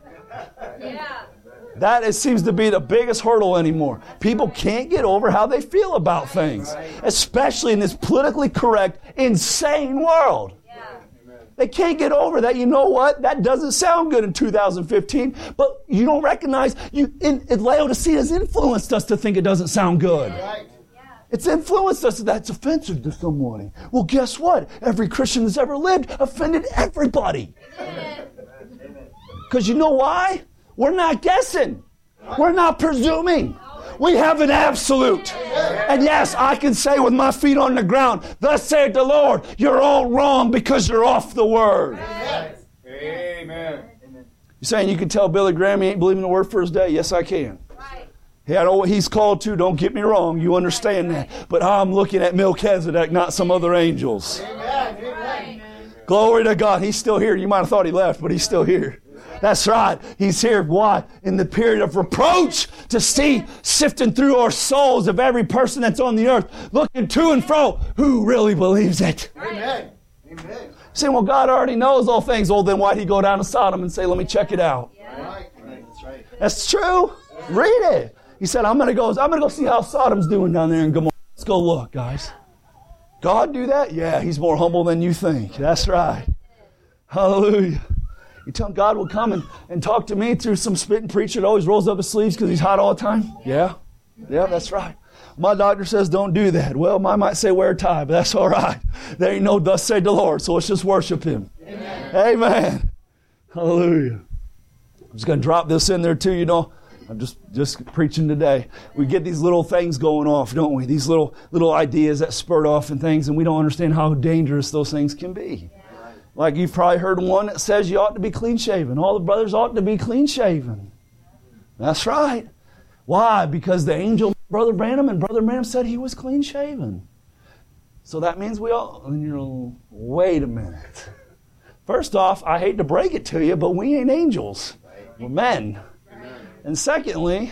That it seems to be the biggest hurdle anymore. People can't get over how they feel about things, especially in this politically correct, insane world. They can't get over that. You know what? That doesn't sound good in two thousand fifteen, but you don't recognize you. In, in Laodicea has influenced us to think it doesn't sound good. Right. It's influenced us. That's offensive to somebody. Well, guess what? Every Christian that's ever lived offended everybody. Because you know why? We're not guessing. We're not presuming. We have an absolute. And yes, I can say with my feet on the ground, thus saith the Lord, you're all wrong because you're off the Word. Amen. You're saying you can tell Billy Graham he ain't believing the Word for his day? Yes, I can. Hey, I know what he's called to. Don't get me wrong. You understand that. But I'm looking at Melchizedek, not some other angels. Amen. Glory to God. He's still here. You might have thought he left, but he's still here. That's right. He's here. Why? In the period of reproach to see, sifting through our souls of every person that's on the earth, looking to and fro, who really believes it? Amen. Amen. Saying, well, God already knows all things. Well, then why'd he go down to Sodom and say, let me check it out? Yeah. Right. That's right. That's true. Read it. He said, I'm going to go, I'm going to go see how Sodom's doing down there in Gomorrah. Let's go look, guys. God do that? Yeah, he's more humble than you think. That's right. Hallelujah. You tell him God will come and, and talk to me through some spitting preacher that always rolls up his sleeves because he's hot all the time? Yeah. Yeah, that's right. My doctor says don't do that. Well, mine might say wear a tie, but that's all right. There ain't no thus said the Lord, so let's just worship him. Amen. Amen. Hallelujah. I'm just going to drop this in there too, you know. I'm just, just preaching today. We get these little things going off, don't we? These little little ideas that spurt off and things, and we don't understand how dangerous those things can be. Like you've probably heard one that says you ought to be clean-shaven. All the brothers ought to be clean-shaven. That's right. Why? Because the angel, Brother Branham, and Brother Branham said he was clean-shaven. So that means we all, you know, wait a minute. First off, I hate to break it to you, but we ain't angels. We're men. And secondly,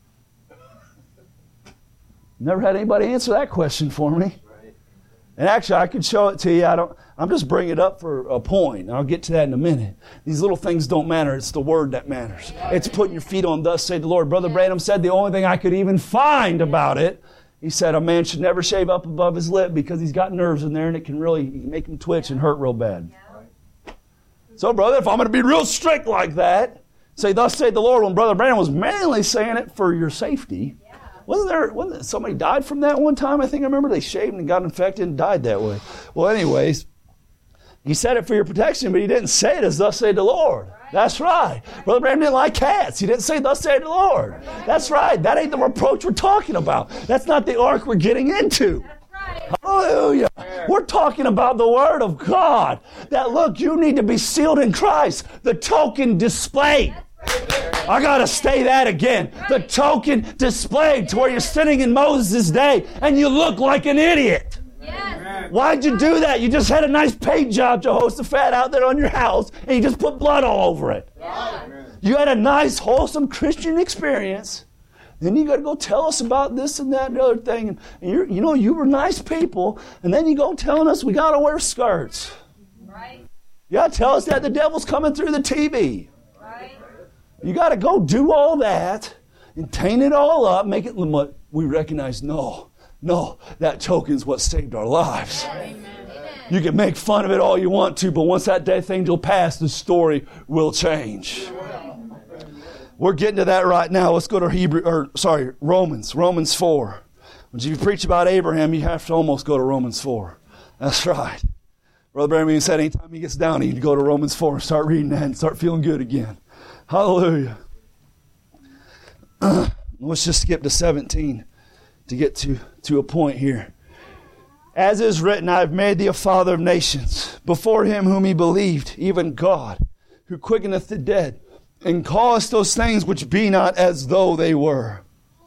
never had anybody answer that question for me. And actually, I could show it to you. I don't. I'm just bringing it up for a point. I'll get to that in a minute. These little things don't matter. It's the Word that matters. It's putting your feet on thus saith the Lord. Brother Branham said the only thing I could even find about it, he said a man should never shave up above his lip because he's got nerves in there and it can really make him twitch and hurt real bad. So, brother, if I'm going to be real strict like that, say thus saith the Lord when Brother Branham was mainly saying it for your safety. Wasn't there, wasn't there, somebody died from that one time? I think I remember they shaved and got infected and died that way. Well, anyways, he said it for your protection, but he didn't say it as thus saith the Lord. Right. That's right. Brother Branham didn't like cats. He didn't say thus saith the Lord. That's right. That ain't the reproach we're talking about. That's not the ark we're getting into. Right. Hallelujah. We're talking about the Word of God. That, look, you need to be sealed in Christ. The token displayed. I got to say that again. The token displayed to where you're sitting in Moses' day and you look like an idiot. Yes. Why'd you do that? You just had a nice paint job, Jehoshaphat, out there on your house, and you just put blood all over it. You had a nice, wholesome Christian experience. Then you got to go tell us about this and that and the other thing. And you're, you know, you were nice people, and then you go telling us we got to wear skirts. Right. You got to tell us that the devil's coming through the T V. Right. You got to go do all that and taint it all up, make it what we recognize. No, no, that token's what saved our lives. Amen. You can make fun of it all you want to, but once that death angel passed, the story will change. We're getting to that right now. Let's go to Hebrew, or sorry, Romans, Romans four. When you preach about Abraham, you have to almost go to Romans four. That's right. Brother Branham said anytime he gets down, he can go to Romans four and start reading that and start feeling good again. Hallelujah. Uh, let's just skip to seventeen to get to, to a point here. As is written, I have made thee a father of nations, before him whom he believed, even God, who quickeneth the dead, and caused those things which be not as though they were.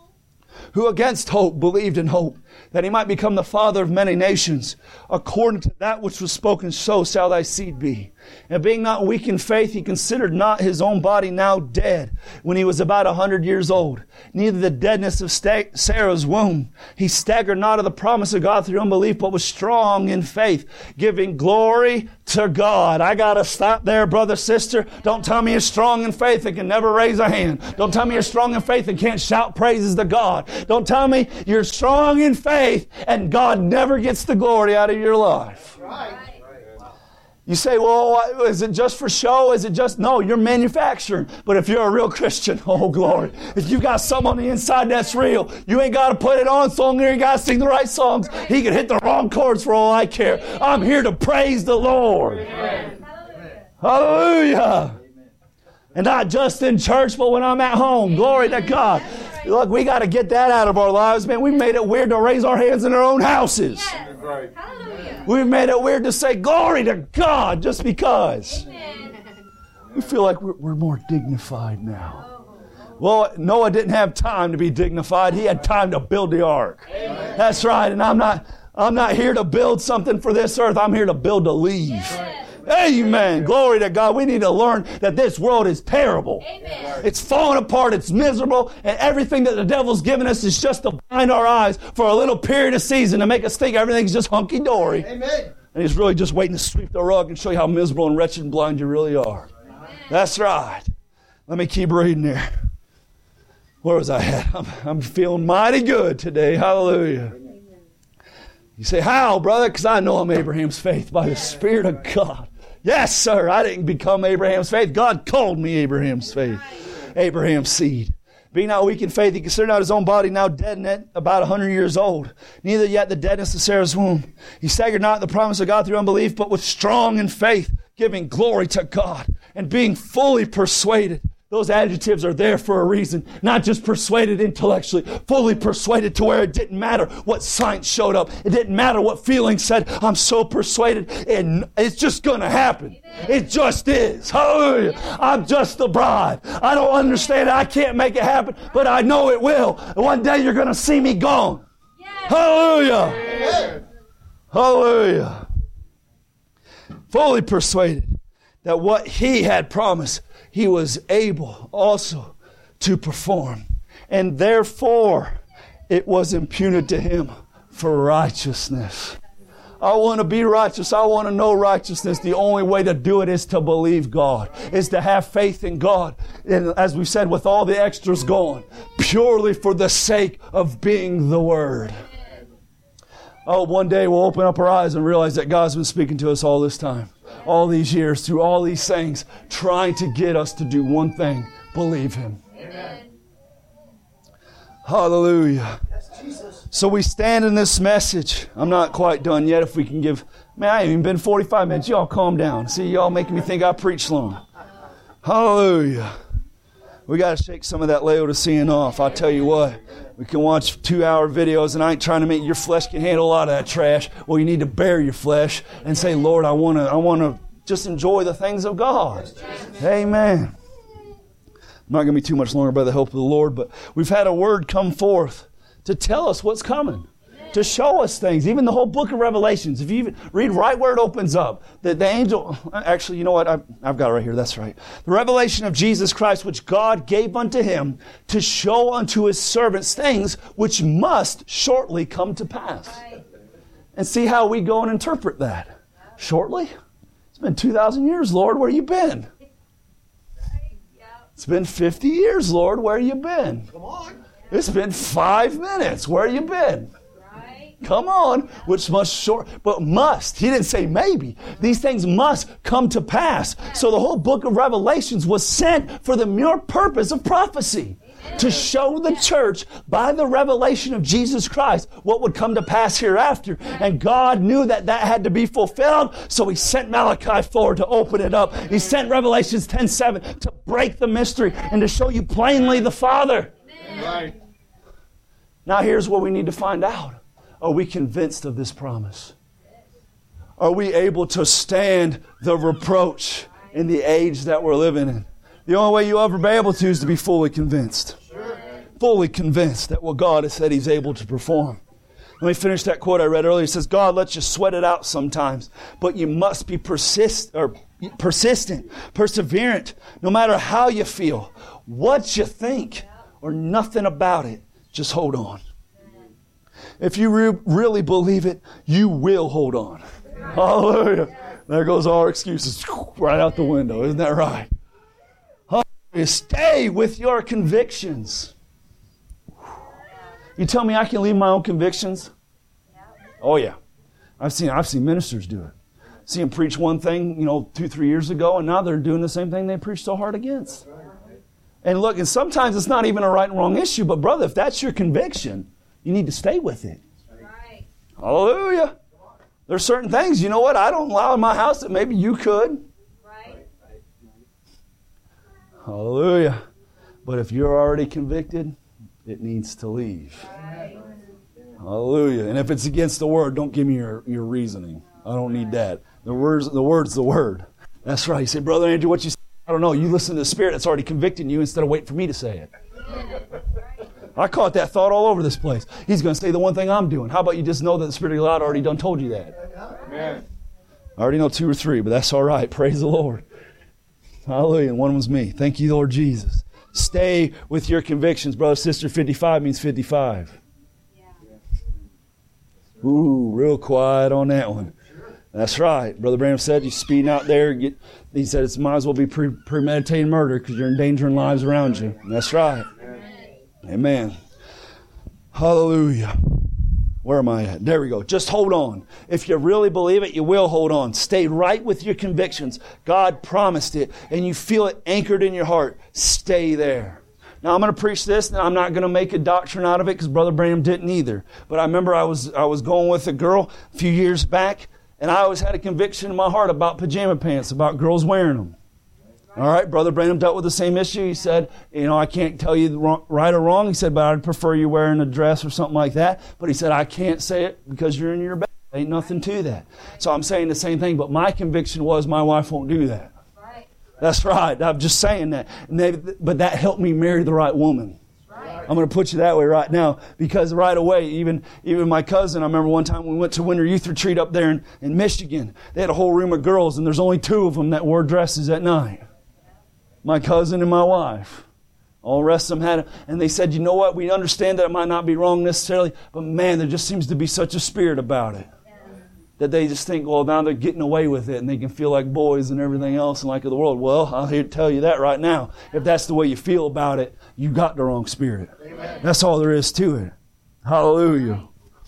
Who against hope believed in hope, that he might become the father of many nations, according to that which was spoken, so shall thy seed be. And being not weak in faith, he considered not his own body now dead, when he was about a hundred years old, neither the deadness of Sarah's womb. He staggered not of the promise of God through unbelief, but was strong in faith, giving glory to God. I gotta stop there, brother, sister. Don't tell me you're strong in faith and can never raise a hand. Don't tell me you're strong in faith and can't shout praises to God. Don't tell me you're strong in faith and God never gets the glory out of your life. Right. You say, well, is it just for show? Is it just... No, you're manufacturing. But if you're a real Christian, oh, glory. If you got something on the inside that's real, you ain't got to put it on so long. You ain't got to sing the right songs. He can hit the wrong chords for all I care. I'm here to praise the Lord. Amen. Hallelujah. And not just in church, but when I'm at home. Glory to God. Look, we got to get that out of our lives, man. We've made it weird to raise our hands in our own houses. Yes. Right. Hallelujah. We've made it weird to say glory to God just because. Amen. We feel like we're, we're more dignified now. Well, Noah didn't have time to be dignified. He had time to build the ark. Amen. That's right. And I'm not, I'm not here to build something for this earth. I'm here to build to leave. Yes. Amen. Glory to God. We need to learn that this world is terrible. Amen. It's falling apart. It's miserable. And everything that the devil's given us is just to blind our eyes for a little period of season to make us think everything's just hunky-dory. Amen. And he's really just waiting to sweep the rug and show you how miserable and wretched and blind you really are. Amen. That's right. Let me keep reading there. Where was I at? I'm, I'm feeling mighty good today. Hallelujah. Amen. You say, how, brother? Because I know I'm Abraham's faith by the Spirit of God. Yes, sir. I didn't become Abraham's faith. God called me Abraham's faith. Abraham's seed. Being not weak in faith, he considered not his own body now dead and about a hundred years old. Neither yet the deadness of Sarah's womb. He staggered not at the promise of God through unbelief, but was strong in faith, giving glory to God, and being fully persuaded. Those adjectives are there for a reason. Not just persuaded intellectually, fully persuaded to where it didn't matter what science showed up. It didn't matter what feelings said. I'm so persuaded, and it's just going to happen. It just is. Hallelujah. I'm just the bride. I don't understand it. I can't make it happen, but I know it will. One day you're going to see me gone. Hallelujah. Hallelujah. Fully persuaded that what he had promised, he was able also to perform. And therefore, it was imputed to him for righteousness. I want to be righteous. I want to know righteousness. The only way to do it is to believe God, is to have faith in God. And as we said, with all the extras gone, purely for the sake of being the Word. Oh, one day we'll open up our eyes and realize that God's been speaking to us all this time. All these years, through all these things, trying to get us to do one thing: believe Him. Amen. Hallelujah. So we stand in this message. I'm not quite done yet. If we can give... Man, I ain't even been forty-five minutes. Y'all calm down. See, y'all making me think I preach long. Hallelujah. We got to shake some of that Laodicean off. I'll tell you what. We can watch two-hour videos, and I ain't trying to make your flesh can handle a lot of that trash. Well, you need to bear your flesh and say, Lord, I want to I want to just enjoy the things of God. Amen. I'm not going to be too much longer by the help of the Lord, but we've had a word come forth to tell us what's coming. To show us things. Even the whole book of Revelations. If you even read right where it opens up, the, the angel, actually, you know what? I've, I've got it right here. That's right. The revelation of Jesus Christ, which God gave unto him to show unto his servants things which must shortly come to pass. Right. And see how we go and interpret that. Yeah. Shortly? It's been two thousand years, Lord. Where you been? Right. Yeah. It's been fifty years, Lord. Where you been? Come on. It's been five minutes. Where you been? Come on, which must short, but must. He didn't say maybe. These things must come to pass. So the whole book of Revelations was sent for the mere purpose of prophecy. To show the church by the revelation of Jesus Christ what would come to pass hereafter. And God knew that that had to be fulfilled, so he sent Malachi four to open it up. He sent Revelations ten seven to break the mystery and to show you plainly the Father. Right. Now here's what we need to find out. Are we convinced of this promise? Are we able to stand the reproach in the age that we're living in? The only way you'll ever be able to is to be fully convinced. Fully convinced that what God has said he's able to perform. Let me finish that quote I read earlier. It says, God lets you sweat it out sometimes, but you must be persist or persistent, perseverant, no matter how you feel, what you think, or nothing about it. Just hold on. If you re- really believe it, you will hold on. Hallelujah. There goes all our excuses right out the window. Isn't that right? Hallelujah. Stay with your convictions. You tell me I can leave my own convictions? Oh, yeah. I've seen I've seen ministers do it. See them preach one thing, you know, two, three years ago, and now they're doing the same thing they preached so hard against. And look, and sometimes it's not even a right and wrong issue, but brother, if that's your conviction, you need to stay with it. Right. Hallelujah. There's certain things, you know what, I don't allow in my house that maybe you could. Right. Hallelujah. But if you're already convicted, it needs to leave. Right. Hallelujah. And if it's against the word, don't give me your, your reasoning. I don't need that. The word's the word's the word. That's right. You say, Brother Andrew, what you say? I don't know. You listen to the Spirit that's already convicting you instead of waiting for me to say it. I caught that thought all over this place. He's going to say the one thing I'm doing. How about you just know that the Spirit of God already done told you that? Amen. I already know two or three, but that's all right. Praise the Lord. Hallelujah. And one was me. Thank you, Lord Jesus. Stay with your convictions. Brother, sister, fifty-five means fifty-five. Ooh, real quiet on that one. That's right. Brother Branham said, you speeding out there. Get, he said, it might as well be pre- premeditated murder because you're endangering lives around you. And that's right. Amen. Amen. Hallelujah. Where am I at? There we go. Just hold on. If you really believe it, you will hold on. Stay right with your convictions. God promised it, and you feel it anchored in your heart. Stay there. Now, I'm going to preach this, and I'm not going to make a doctrine out of it because Brother Branham didn't either. But I remember I was I was going with a girl a few years back, and I always had a conviction in my heart about pajama pants, about girls wearing them. All right, Brother Branham dealt with the same issue. He said, you know, I can't tell you the wrong, right or wrong. He said, but I'd prefer you wearing a dress or something like that. But he said, I can't say it because you're in your bed. Ain't nothing to that. So I'm saying the same thing, but my conviction was my wife won't do that. That's right. I'm just saying that. And they, but that helped me marry the right woman. Right. I'm going to put you that way right now because right away, even even my cousin, I remember one time we went to Winter Youth Retreat up there in, in Michigan. They had a whole room of girls, and there's only two of them that wore dresses at night. My cousin and my wife. All the rest of them had it. And they said, you know what? We understand that it might not be wrong necessarily, but man, there just seems to be such a spirit about it. That they just think, well, now they're getting away with it and they can feel like boys and everything else and like of the world. Well, I'll here to tell you that right now. If that's the way you feel about it, you got the wrong spirit. Amen. That's all there is to it. Hallelujah.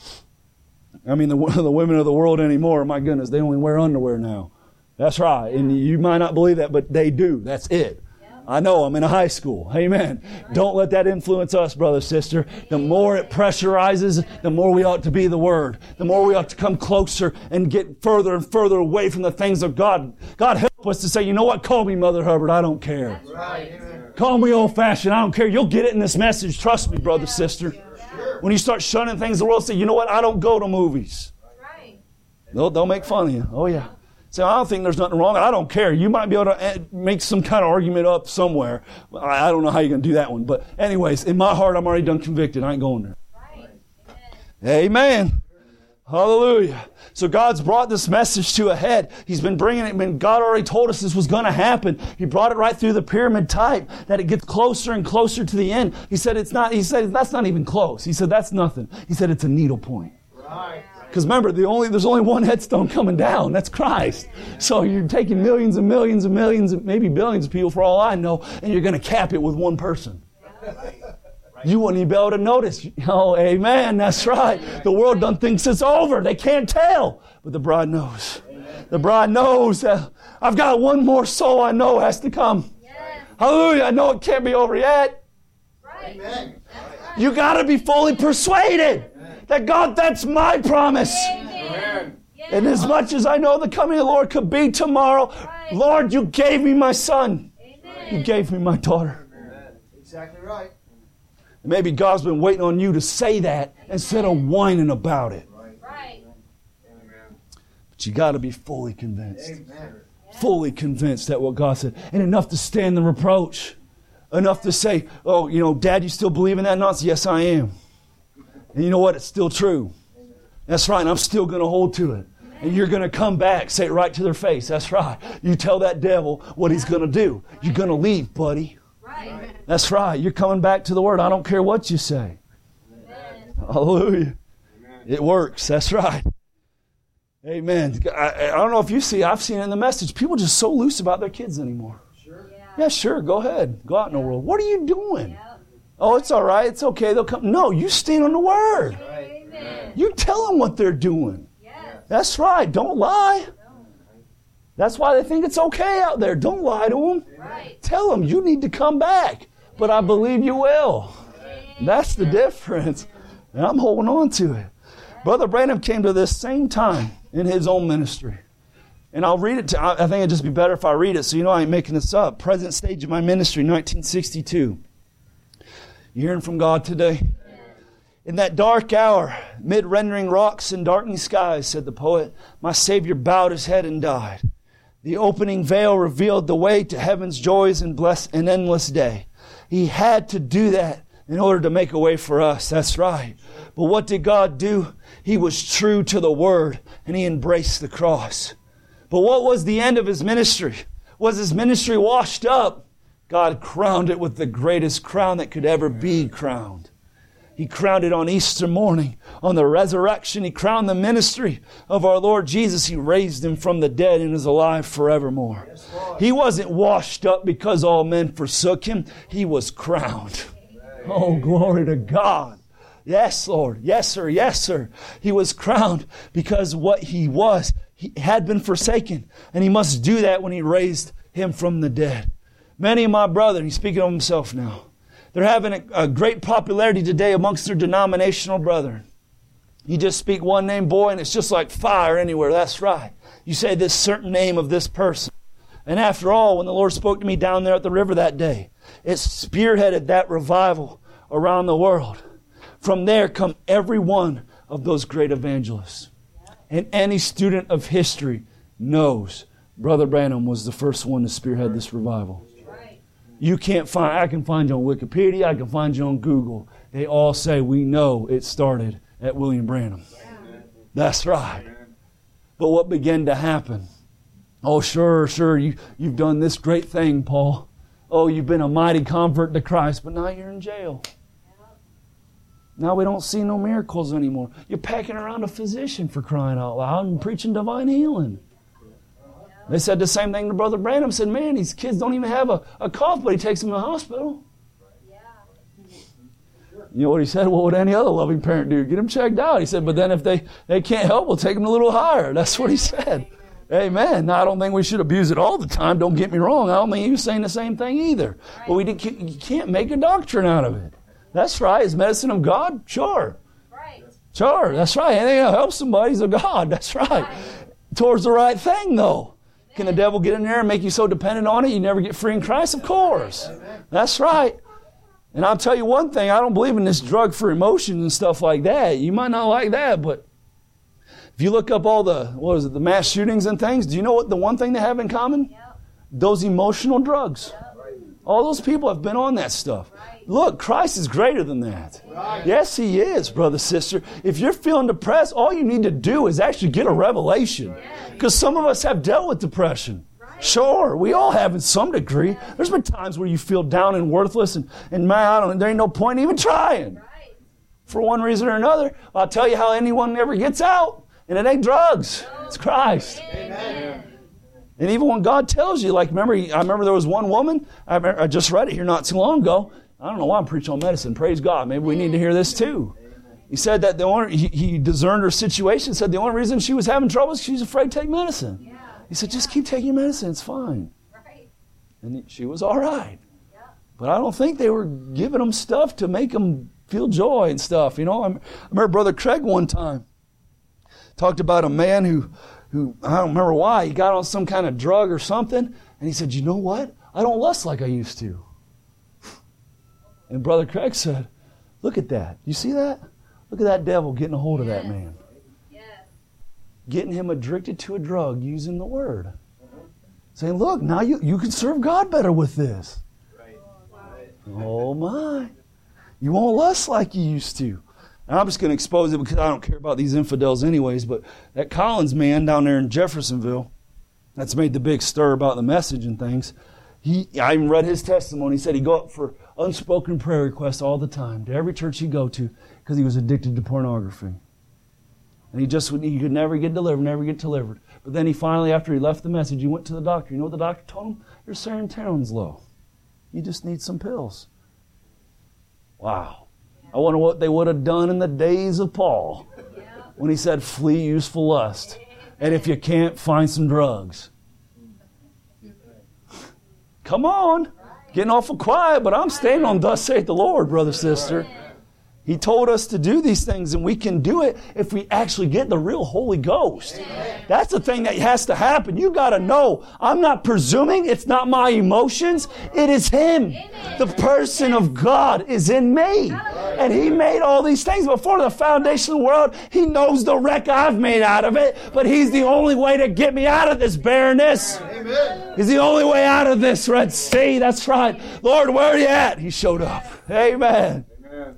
I mean, the, the women of the world anymore, my goodness, they only wear underwear now. That's right. And you might not believe that, but they do. That's it. I know, I'm in a high school. Amen. Don't let that influence us, brother, sister. The more it pressurizes, the more we ought to be the Word. The more we ought to come closer and get further and further away from the things of God. God help us to say, you know what? Call me Mother Hubbard. I don't care. Right. Call me old-fashioned. I don't care. You'll get it in this message. Trust me, brother, sister. When you start shunning things of the world, say, you know what? I don't go to movies. They'll, they'll make fun of you. Oh, yeah. Say, I don't think there's nothing wrong. I don't care. You might be able to make some kind of argument up somewhere. I don't know how you're going to do that one. But anyways, in my heart, I'm already done convicted. I ain't going there. Right. Amen. Hallelujah. So God's brought this message to a head. He's been bringing it. When God already told us this was going to happen. He brought it right through the pyramid type, that it gets closer and closer to the end. He said it's not, he said that's not even close. He said that's nothing. He said it's a needle point. Because remember, the only, there's only one headstone coming down. That's Christ. So you're taking millions and millions and millions and maybe billions of people for all I know, and you're going to cap it with one person. You wouldn't even be able to notice. Oh, amen. That's right. The world done thinks it's over. They can't tell. But the bride knows. The bride knows that I've got one more soul I know has to come. Hallelujah. I know it can't be over yet. Amen. You got to be fully persuaded that God, that's my promise. Amen. And as much as I know the coming of the Lord could be tomorrow, Lord, you gave me my son. You gave me my daughter. Amen. Exactly right. Maybe God's been waiting on you to say that instead of whining about it. Right. But you got to be fully convinced. Amen. Fully convinced that what God said. And enough to stand the reproach. Enough to say, oh, you know, Dad, you still believe in that nonsense? Yes, I am. And you know what? It's still true. That's right. And I'm still going to hold to it. And you're going to come back, say it right to their face. That's right. You tell that devil what he's going to do. You're going to leave, buddy. Right. That's right. You're coming back to the Word. I don't care what you say. Amen. Hallelujah. It works. That's right. Amen. I, I don't know if you see, I've seen it in the message. People are just so loose about their kids anymore. Sure. Yeah. Yeah, sure. Go ahead. Go out in the world. What are you doing? Yep. Oh, it's all right. It's okay. They'll come. No, you stand on the Word. Amen. You tell them what they're doing. Yes. That's right. Don't lie. That's why they think it's okay out there. Don't lie to them. Right. Tell them you need to come back. But I believe you will. That's the difference. And I'm holding on to it. Brother Branham came to this same time in his own ministry. And I'll read it to, I think it'd just be better if I read it so you know I ain't making this up. Present stage of my ministry, nineteen sixty-two. You hearing from God today? In that dark hour, mid rending rocks and darkening skies, said the poet, my Savior bowed his head and died. The opening veil revealed the way to heaven's joys and blessed and endless day. He had to do that in order to make a way for us. That's right. But what did God do? He was true to the Word and He embraced the cross. But what was the end of His ministry? Was His ministry washed up? God crowned it with the greatest crown that could ever be crowned. He crowned it on Easter morning. On the resurrection, He crowned the ministry of our Lord Jesus. He raised Him from the dead and is alive forevermore. Yes, He wasn't washed up because all men forsook Him. He was crowned. Oh, glory to God. Yes, Lord. Yes, sir. Yes, sir. He was crowned because what He was, He had been forsaken. And He must do that when He raised Him from the dead. Many of my brothers, He's speaking of Himself now, they're having a, a great popularity today amongst their denominational brethren. You just speak one name, boy, and it's just like fire anywhere. That's right. You say this certain name of this person. And after all, when the Lord spoke to me down there at the river that day, it spearheaded that revival around the world. From there come every one of those great evangelists. And any student of history knows Brother Branham was the first one to spearhead this revival. You can't find, I can find you on Wikipedia, I can find you on Google. They all say we know it started at William Branham. That's right. But what began to happen? Oh, sure, sure, you, you've done this great thing, Paul. Oh, you've been a mighty convert to Christ, but now you're in jail. Now we don't see no miracles anymore. You're packing around a physician for crying out loud and preaching divine healing. They said the same thing to Brother Branham. Said, man, these kids don't even have a, a cough, but he takes them to the hospital. Yeah. You know what he said? What would any other loving parent do? Get them checked out. He said, but then if they, they can't help, we'll take them a little higher. That's what he said. Amen. Now, I don't think we should abuse it all the time. Don't get me wrong. I don't think he was saying the same thing either. But we did, you can't make a doctrine out of it. That's right. Is medicine of God? Sure. Right. Sure. That's right. Anything that helps somebody is of God. That's right. Towards the right thing, though. Can the devil get in there and make you so dependent on it you never get free in Christ? Of course. That's right. And I'll tell you one thing, I don't believe in this drug for emotions and stuff like that. You might not like that, but if you look up all the, what is it, the mass shootings and things, do you know what the one thing they have in common? Yep. Those emotional drugs. Yep. All those people have been on that stuff. Look, Christ is greater than that. Right. Yes, He is, brother, sister. If you're feeling depressed, all you need to do is actually get a revelation. Because some of us have dealt with depression. Right. Sure, we all have in some degree. There's been times where you feel down and worthless, and, and man, I don't, there ain't no point in even trying. Right. For one reason or another, I'll tell you how anyone ever gets out, and it ain't drugs. It's Christ. Amen. And even when God tells you, like, remember, I remember there was one woman, I, remember, I just read it here not too long ago. I don't know why I'm preaching on medicine. Praise God. Maybe we need to hear this too. He said that the only, he, he discerned her situation, said the only reason she was having trouble is she was afraid to take medicine. Yeah. He said, just keep taking your medicine. It's fine. Right. And she was all right. Yeah. But I don't think they were giving them stuff to make them feel joy and stuff. You know, I remember Brother Craig one time talked about a man who, who, I don't remember why, he got on some kind of drug or something, and he said, you know what? I don't lust like I used to. And Brother Craig said, look at that. You see that? Look at that devil getting a hold of that man. Yes. Getting him addicted to a drug using the Word. Saying, look, now you, you can serve God better with this. Right. Oh my. You won't lust like you used to. And I'm just going to expose it because I don't care about these infidels anyways, but that Collins man down there in Jeffersonville that's made the big stir about the message and things, he, I even read his testimony. He said he'd go up for unspoken prayer requests all the time to every church he'd go to because he was addicted to pornography. And he just he could never get delivered, never get delivered. But then he finally, after he left the message, he went to the doctor. You know what the doctor told him? Your serotonin's low. You just need some pills. Wow. I wonder what they would have done in the days of Paul when he said, flee useful lust. And if you can't, find some drugs. Come on. Getting awful quiet, but I'm standing on thus saith the Lord, brother, sister. He told us to do these things, and we can do it if we actually get the real Holy Ghost. That's the thing that has to happen. You got to know, I'm not presuming. It's not my emotions. It is Him. The person of God is in me. And He made all these things before the foundation of the world. He knows the wreck I've made out of it, but He's the only way to get me out of this barrenness. He's the only way out of this Red Sea. That's right. Lord, where are you at? He showed up. Amen.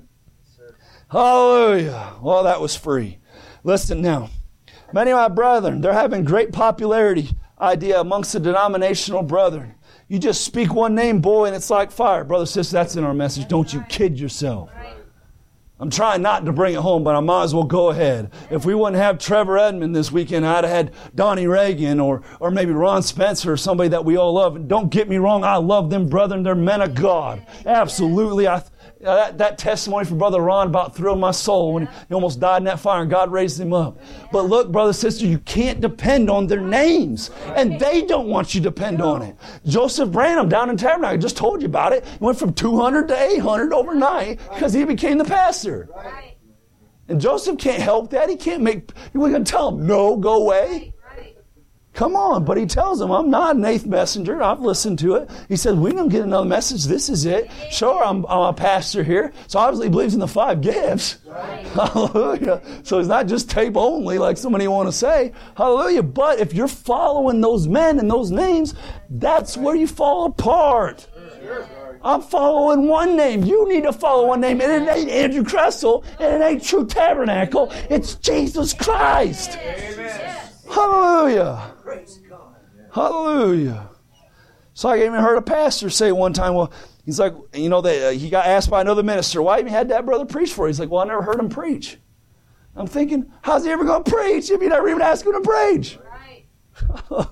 Hallelujah. Well, that was free. Listen now. Many of my brethren, they're having great popularity idea amongst the denominational brethren. You just speak one name, boy, and it's like fire. Brother, sister, that's in our message. Don't you kid yourself. I'm trying not to bring it home, but I might as well go ahead. If we wouldn't have Trevor Edmond this weekend, I'd have had Donnie Reagan or or maybe Ron Spencer or somebody that we all love. And don't get me wrong, I love them, brethren. They're men of God. Absolutely. I Uh, that, that testimony from Brother Ron about thrilled my soul when he, he almost died in that fire and God raised him up. But look, brother, sister, you can't depend on their names. And they don't want you to depend on it. Joseph Branham down in Tabernacle, I just told you about it. He went from two hundred to eight hundred overnight because he became the pastor. And Joseph can't help that. He can't make, we're going to tell him, no, go away. Come on, but he tells them, I'm not an eighth messenger. I've listened to it. He said, we don't get another message. This is it. Sure, I'm, I'm a pastor here. So obviously he believes in the five gifts. Right. Hallelujah. So it's not just tape only like somebody want to say. Hallelujah. But if you're following those men and those names, that's where you fall apart. Sure. I'm following one name. You need to follow one name. And it ain't Andrew Kressel. And it ain't True Tabernacle. It's Jesus Christ. Amen. Hallelujah. Praise God. Hallelujah. So I even heard a pastor say one time, well, he's like, you know, they, uh, he got asked by another minister, why even had that brother preach for? He's like, well, I never heard him preach. I'm thinking, how's he ever going to preach if you never even asked him to preach? Right.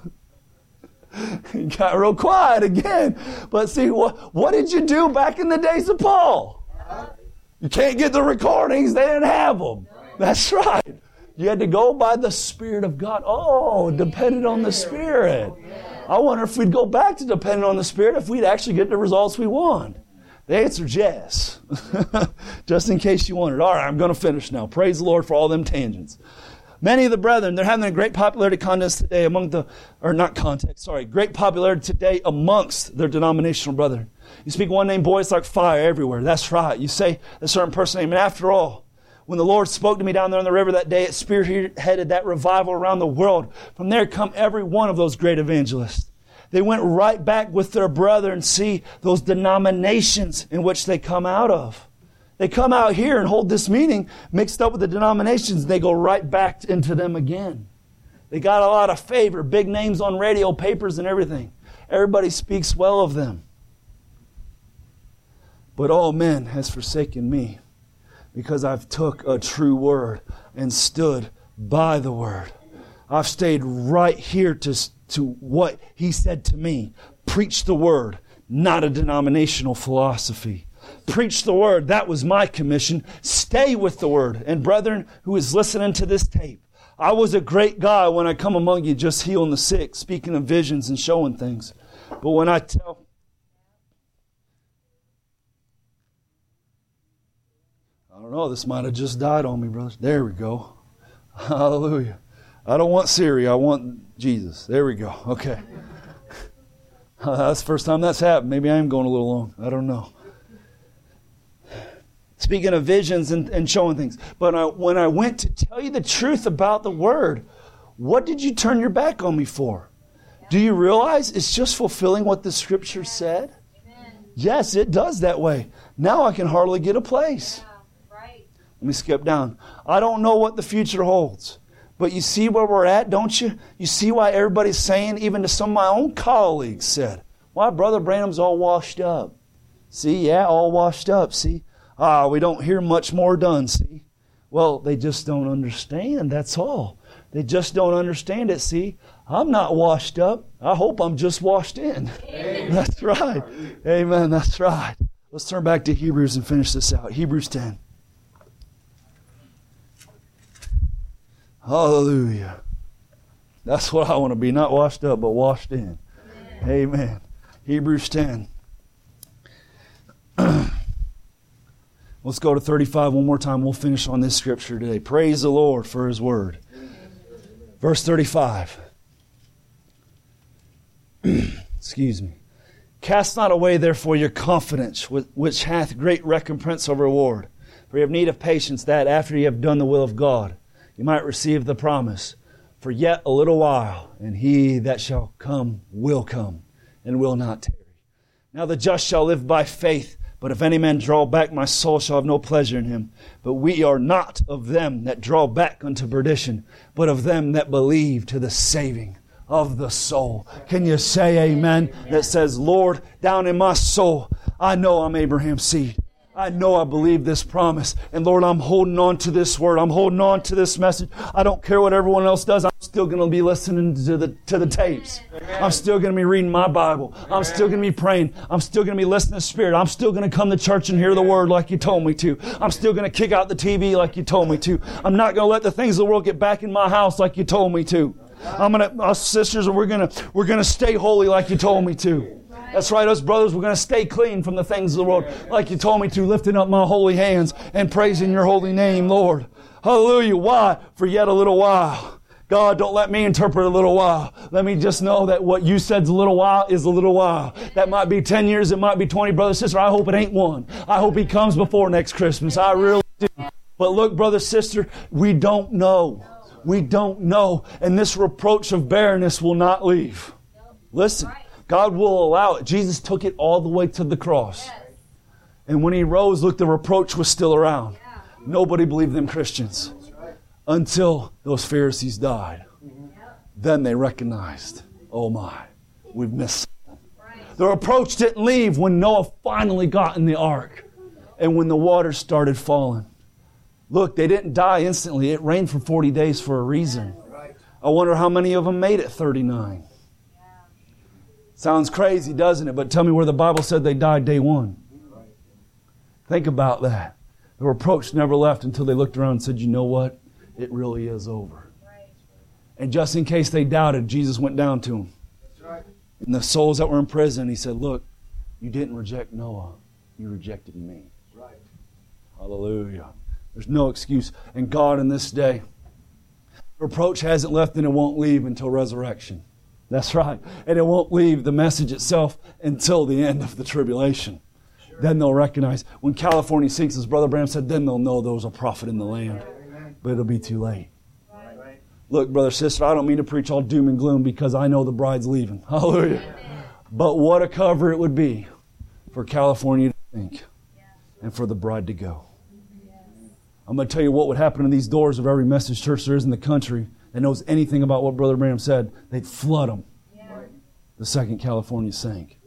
He got real quiet again. But see, what, what did you do back in the days of Paul? You can't get the recordings. They didn't have them. That's right. You had to go by the Spirit of God. Oh, depended on the Spirit. I wonder if we'd go back to depending on the Spirit, if we'd actually get the results we want. The answer is yes. Just in case you wondered. All right, I'm going to finish now. Praise the Lord for all them tangents. Many of the brethren, they're having a great popularity contest today among the, or not contest, sorry, great popularity today amongst their denominational brethren. You speak one name, boy, it's like fire everywhere. That's right. You say a certain person name, and after all, when the Lord spoke to me down there on the river that day, it spearheaded that revival around the world. From there come every one of those great evangelists. They went right back with their brother and see those denominations in which they come out of. They come out here and hold this meeting mixed up with the denominations, and they go right back into them again. They got a lot of favor, big names on radio, papers, and everything. Everybody speaks well of them. But all men has forsaken me, because I've took a true word and stood by the word. I've stayed right here to, to what he said to me. Preach the word, not a denominational philosophy. Preach the word. That was my commission. Stay with the word. And brethren who is listening to this tape, I was a great guy when I come among you just healing the sick, speaking of visions and showing things. But when I tell... I don't know, this might have just died on me, brothers. There we go. Hallelujah. I don't want Siri, I want Jesus. There we go. Okay. Uh, that's the first time that's happened. Maybe I am going a little long. I don't know. Speaking of visions and, and showing things. But I, when I went to tell you the truth about the Word, what did you turn your back on me for? Do you realize it's just fulfilling what the Scripture said? Amen. Yes, it does that way. Now I can hardly get a place. Yeah, right. Let me skip down. I don't know what the future holds. But you see where we're at, don't you? You see why everybody's saying, even to some of my own colleagues said, why, Brother Branham's all washed up. See, yeah, all washed up, see. Ah, we don't hear much more done, see. Well, they just don't understand, that's all. They just don't understand it, see. I'm not washed up. I hope I'm just washed in. Amen. That's right. Amen, that's right. Let's turn back to Hebrews and finish this out. Hebrews ten. Hallelujah. That's what I want to be. Not washed up, but washed in. Amen. Amen. Hebrews ten. Let's go to thirty-five one more time. We'll finish on this scripture today. Praise the Lord for His word. Verse thirty-five. Excuse me. Cast not away therefore your confidence, which hath great recompense of reward. For you have need of patience, that after you have done the will of God, you might receive the promise. For yet a little while, and He that shall come will come, and will not tarry. Now the just shall live by faith. But if any man draw back, my soul shall have no pleasure in him. But we are not of them that draw back unto perdition, but of them that believe to the saving of the soul. Can you say amen? That says, Lord, down in my soul, I know I'm Abraham's seed. I know I believe this promise. And Lord, I'm holding on to this word. I'm holding on to this message. I don't care what everyone else does. I'm still going to be listening to the to the tapes. Amen. I'm still going to be reading my Bible. Amen. I'm still going to be praying. I'm still going to be listening to Spirit. I'm still going to come to church and hear the word like you told me to. I'm still going to kick out the T V like you told me to. I'm not going to let the things of the world get back in my house like you told me to. I'm going to, us sisters, we're going to, we're going to stay holy like you told me to. That's right, us brothers, we're going to stay clean from the things of the world like you told me to, lifting up my holy hands and praising your holy name, Lord. Hallelujah. Why? For yet a little while. God, don't let me interpret a little while. Let me just know that what you said's a little while is a little while. That might be ten years, it might be twenty. Brother, sister, I hope it ain't one. I hope He comes before next Christmas. I really do. But look, brother, sister, we don't know. We don't know. And this reproach of barrenness will not leave. Listen. God will allow it. Jesus took it all the way to the cross. Yes. And when He rose, look, the reproach was still around. Yeah. Nobody believed them Christians. Right. Until those Pharisees died. Mm-hmm. Then they recognized, oh my, we've missed something. Right. The reproach didn't leave when Noah finally got in the ark. And when the waters started falling. Look, they didn't die instantly. It rained for forty days for a reason. Right. I wonder how many of them made it thirty-nine. Sounds crazy, doesn't it? But tell me where the Bible said they died day one. Think about that. The reproach never left until they looked around and said, you know what? It really is over. And just in case they doubted, Jesus went down to them. And the souls that were in prison, He said, look, you didn't reject Noah. You rejected me. Hallelujah. There's no excuse. And God in this day, reproach hasn't left and it won't leave until resurrection. That's right. And it won't leave the message itself until the end of the tribulation. Sure. Then they'll recognize. When California sinks, as Brother Branham said, then they'll know there was a prophet in the land. Amen. But it'll be too late. Right. Look, brother, sister, I don't mean to preach all doom and gloom because I know the bride's leaving. Hallelujah. But what a cover it would be for California to think and for the bride to go. I'm going to tell you what would happen in these doors of every message church there is in the country that knows anything about what Brother Branham said. They'd flood them. The second California sank.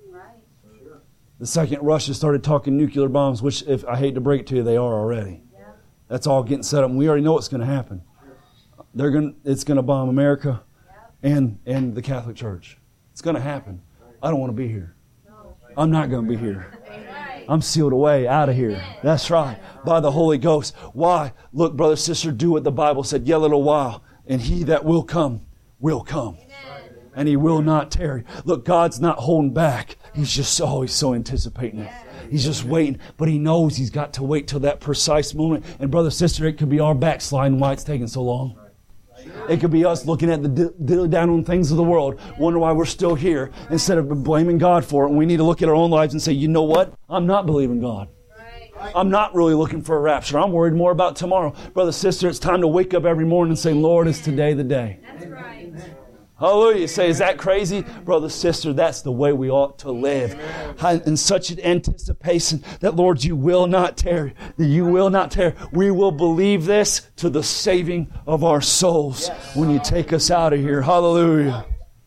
The second Russia started talking nuclear bombs, which, if I hate to break it to you, they are already. That's all getting set up. And we already know what's going to happen. They're going. It's going to bomb America and, and the Catholic Church. It's going to happen. I don't want to be here. I'm not going to be here. I'm sealed away, out of here. That's right. By the Holy Ghost. Why? Look, brother, sister, do what the Bible said. Yet a little while, and he that will come, will come. And he will not tarry. Look, God's not holding back. He's just always so anticipating it. He's just waiting. But he knows he's got to wait till that precise moment. And brother, sister, it could be our backsliding why it's taking so long. It could be us looking at the dilly down on things of the world, wonder why we're still here, instead of blaming God for it. And we need to look at our own lives and say, you know what? I'm not believing God. I'm not really looking for a rapture. I'm worried more about tomorrow. Brother, sister, it's time to wake up every morning and say, Lord, is today the day? That's right. Hallelujah. You say, is that crazy? Brother, sister, that's the way we ought to live. In such an anticipation that, Lord, you will not tarry. You will not tarry. We will believe this to the saving of our souls when you take us out of here. Hallelujah.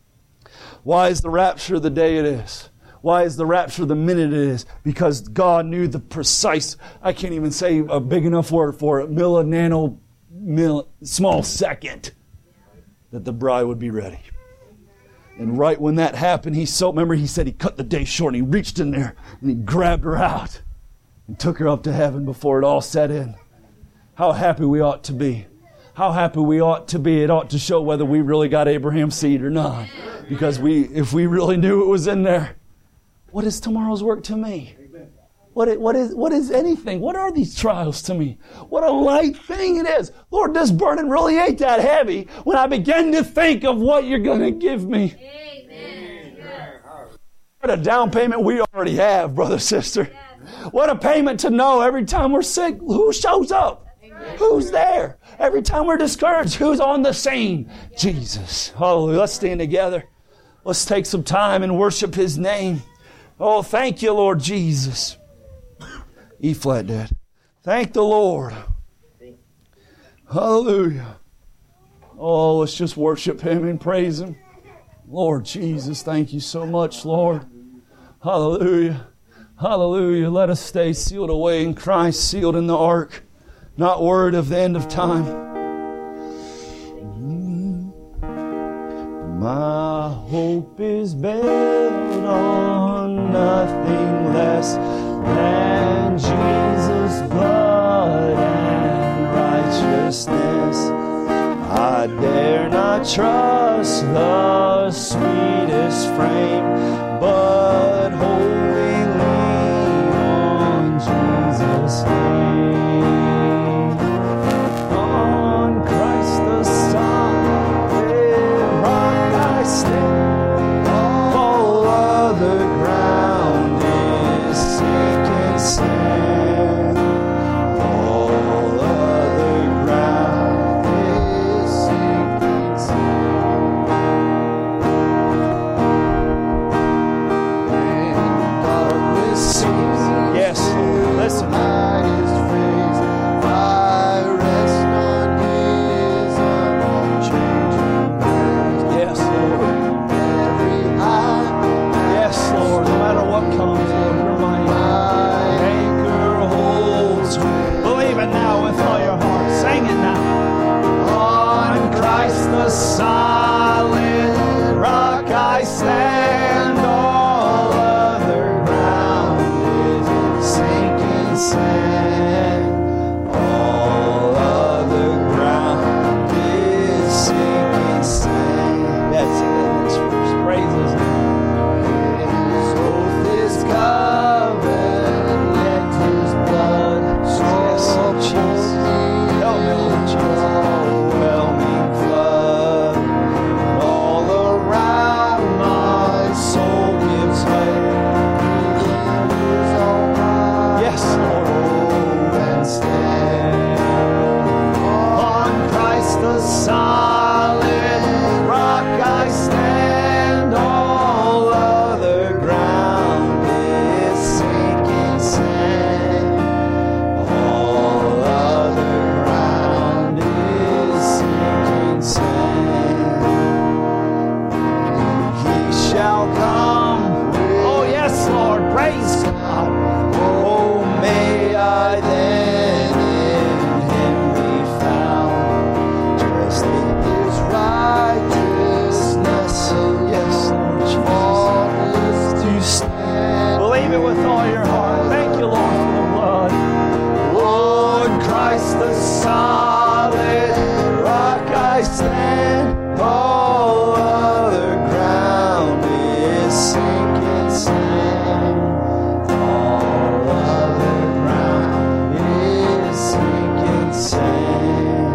Why is the rapture the day it is? Why is the rapture the minute it is? Because God knew the precise, I can't even say a big enough word for it, milli, nano, mill, small second that the bride would be ready. And right when that happened, he so, remember he said he cut the day short and he reached in there and he grabbed her out and took her up to heaven before it all set in. How happy we ought to be. How happy we ought to be. It ought to show whether we really got Abraham's seed or not. Because we, if we really knew it was in there, what is tomorrow's work to me? What is, what is, what is anything? What are these trials to me? What a light thing it is. Lord, this burden really ain't that heavy when I begin to think of what you're going to give me. Amen. What a down payment we already have, brother, sister. What a payment to know every time we're sick, who shows up? Who's there? Every time we're discouraged, who's on the scene? Jesus. Hallelujah. Let's stand together. Let's take some time and worship His name. Oh, thank you, Lord Jesus. E flat, Dad. Thank the Lord. Hallelujah. Oh, let's just worship Him and praise Him. Lord Jesus, thank you so much, Lord. Hallelujah. Hallelujah. Let us stay sealed away in Christ, sealed in the ark, not worried of the end of time. My hope is built on nothing less than Jesus' blood and righteousness. I dare not trust the sweetest frame, but wholly lean on Jesus' name. On Christ the solid rock I stand. All other ground is sinking sand. All other ground is sinking sand. And Christ the solid rock I stand, all other ground is sinking sand. All other ground is sinking sand. He shall come. Oh yes, Lord, praise God. Oh, may I then in Him be found, dressed in His righteousness. Yes, Lord Jesus, to stand. Believe it with all your heart. Thank you, Lord, for the blood. Lord Christ, the solid rock I stand. All other ground is sinking sand. All other ground is sinking sand.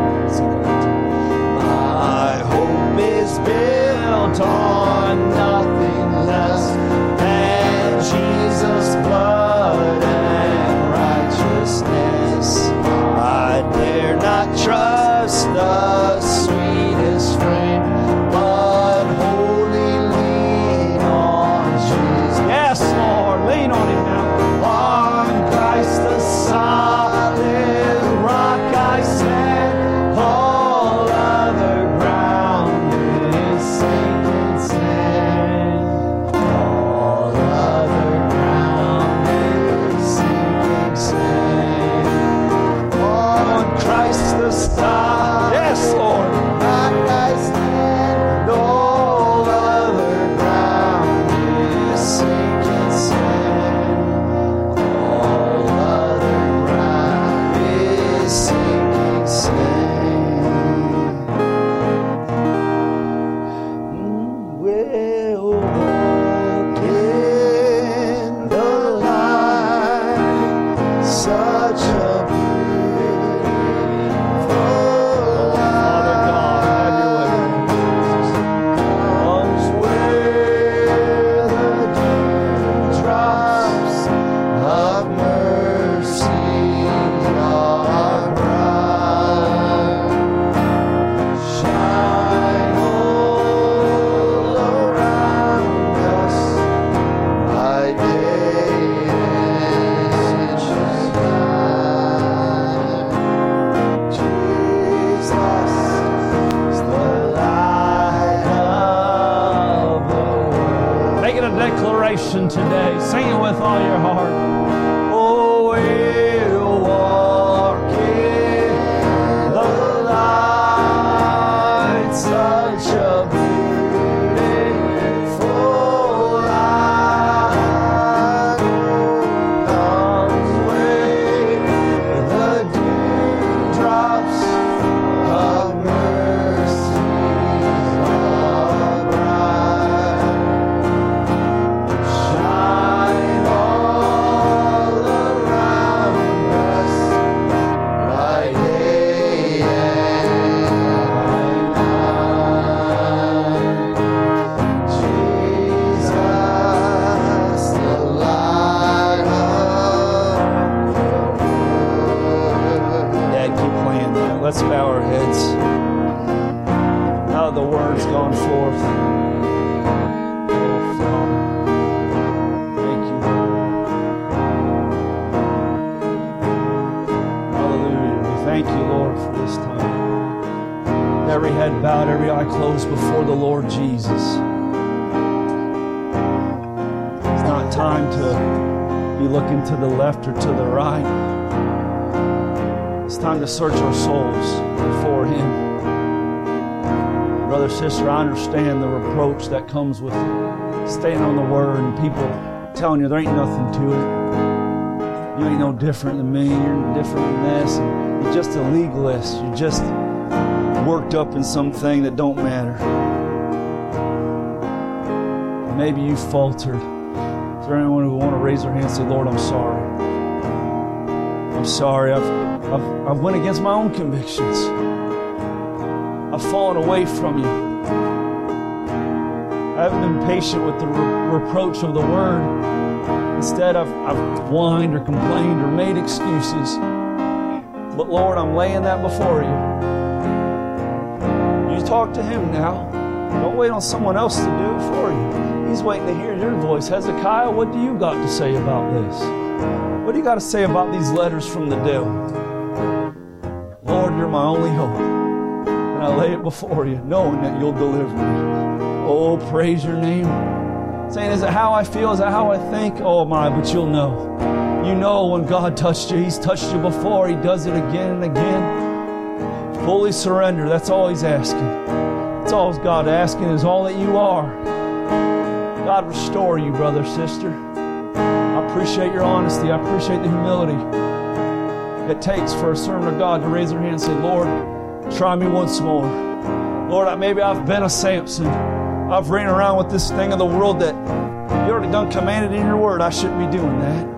My hope is built on nothing less than Jesus' blood and righteousness. I dare not trust the sweetest frame, but wholly lean on Jesus. Yes, Lord, lean on Him now. On Christ the solid rock I stand. All other ground is sinking sand. All other ground is sinking sand. On Christ the solid, yes, Lord, rock I stand. All other ground is sinking sand. All other ground is sinking sand. We'll walk in the light, such a beautiful light. Comes where the dewdrops of mercy are bright. Shine all around us by day and night. Jesus is the light of the world. Make it a declaration today. Sing it with all your heart. Oh, we'll walk in the light, such a beautiful light. Comes where the dewdrops of mercy are bright. Shine all around us by day and night. Jesus, the light of the world. Dad, keep playing that. Let's bow our heads. Now the word's gone forth. Oh, Father. Thank you. Hallelujah. We thank you, Lord, for this time. Every head bowed, every eye closed before the Lord Jesus. It's not time to be looking to the left or to the right. It's time to search our souls before Him. Brother, sister, I understand the reproach that comes with staying on the Word and people telling you there ain't nothing to it. You ain't no different than me. You're different than this. And you're just a legalist. You're just worked up in something that don't matter. Maybe you faltered. Is there anyone who want to raise their hand and say, Lord, I'm sorry. I'm sorry. I've, I've, I've went against my own convictions. I've fallen away from you. I haven't been patient with the re- reproach of the Word. Instead, I've, I've whined or complained or made excuses. But Lord, I'm laying that before you. Just talk to Him now. Don't wait on someone else to do it for you. He's waiting to hear your voice. Hezekiah, what do you got to say about this? What do you got to say about these letters from the devil? Lord, you're my only hope. And I lay it before you, knowing that you'll deliver me. Oh, praise your name. Saying, is it how I feel? Is it how I think? Oh my, but you'll know. You know when God touched you. He's touched you before. He does it again and again. Fully surrender. That's all He's asking. That's all God asking is all that you are. God, restore you, brother, sister. I appreciate your honesty. I appreciate the humility it takes for a servant of God to raise their hand and say, Lord, try me once more. Lord, maybe I've been a Samson. I've ran around with this thing of the world that you already done commanded in your word. I shouldn't be doing that.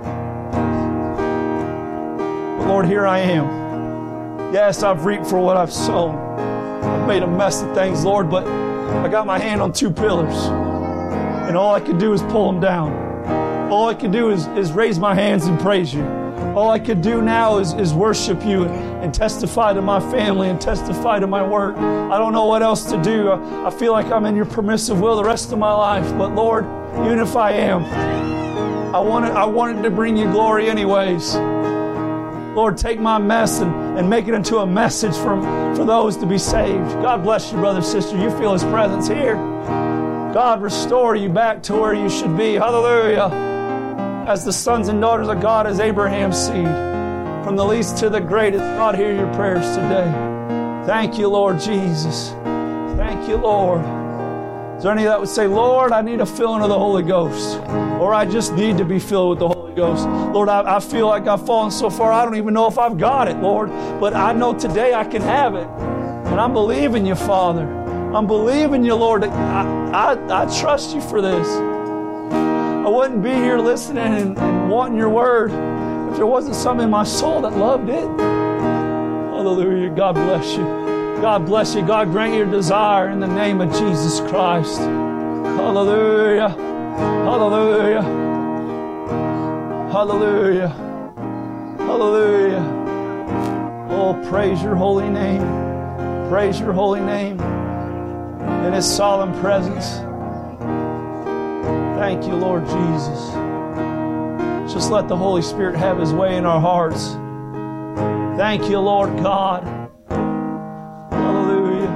But Lord, here I am. Yes, I've reaped for what I've sown. I've made a mess of things, Lord, but I got my hand on two pillars. And all I can do is pull them down. All I can do is, is raise my hands and praise you. All I can do now is, is worship you and, and testify to my family and testify to my work. I don't know what else to do. I, I feel like I'm in your permissive will the rest of my life. But Lord, even if I am, I wanted, I wanted to bring you glory anyways. Lord, take my mess and, and make it into a message from, for those to be saved. God bless you, brother, sister. You feel His presence here. God, restore you back to where you should be. Hallelujah. As the sons and daughters of God, as Abraham's seed, from the least to the greatest. God, hear your prayers today. Thank you, Lord Jesus. Thank you, Lord. Is there any that would say, Lord, I need a filling of the Holy Ghost, or I just need to be filled with the Holy Ghost? Lord, I, I feel like I've fallen so far, I don't even know if I've got it, Lord, but I know today I can have it. And I'm believing you, Father. I'm believing you, Lord. I, I, I trust you for this. I wouldn't be here listening and, and wanting your word if there wasn't something in my soul that loved it. Hallelujah. God bless you. God bless you. God grant your desire in the name of Jesus Christ. Hallelujah. Hallelujah. Hallelujah. Hallelujah. Oh, praise your holy name. Praise your holy name in His solemn presence. Thank you, Lord Jesus. Just let the Holy Spirit have His way in our hearts. Thank you, Lord God. Hallelujah.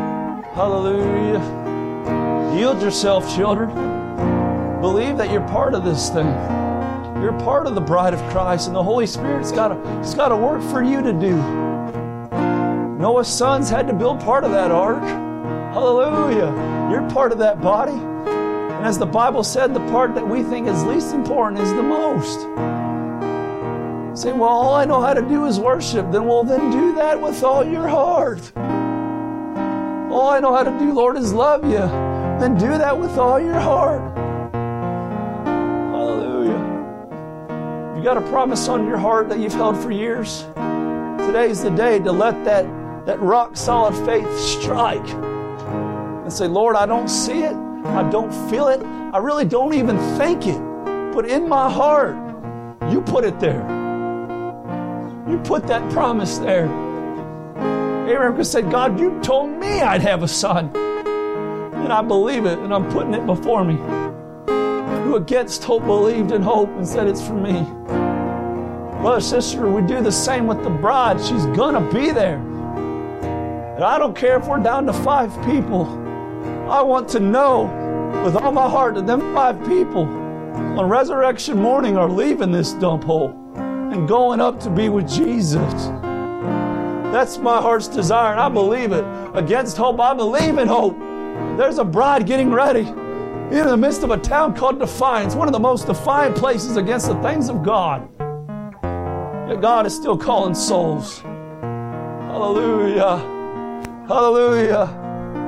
Hallelujah. Yield yourself, children. Believe that you're part of this thing. You're part of the bride of Christ, and the Holy Spirit's got to, He's got a work for you to do. Noah's sons had to build part of that ark. Hallelujah. You're part of that body. And as the Bible said, the part that we think is least important is the most. Say, well, all I know how to do is worship. Then, well, then do that with all your heart. All I know how to do, Lord, is love you. Then do that with all your heart. Hallelujah. You got a promise on your heart that you've held for years. Today's the day to let that, that rock-solid faith strike. And say, Lord, I don't see it. I don't feel it. I really don't even think it. But in my heart, you put it there. You put that promise there. Abraham said, God, you told me I'd have a son. And I believe it, and I'm putting it before me. Who against hope believed in hope and said it's for me. Brother, sister, we do the same with the bride. She's going to be there. And I don't care if we're down to five people. I want to know with all my heart that them five people on resurrection morning are leaving this dump hole and going up to be with Jesus. That's my heart's desire, and I believe it. Against hope, I believe in hope. There's a bride getting ready in the midst of a town called Defiance, one of the most defiant places against the things of God. Yet God is still calling souls. Hallelujah. Hallelujah.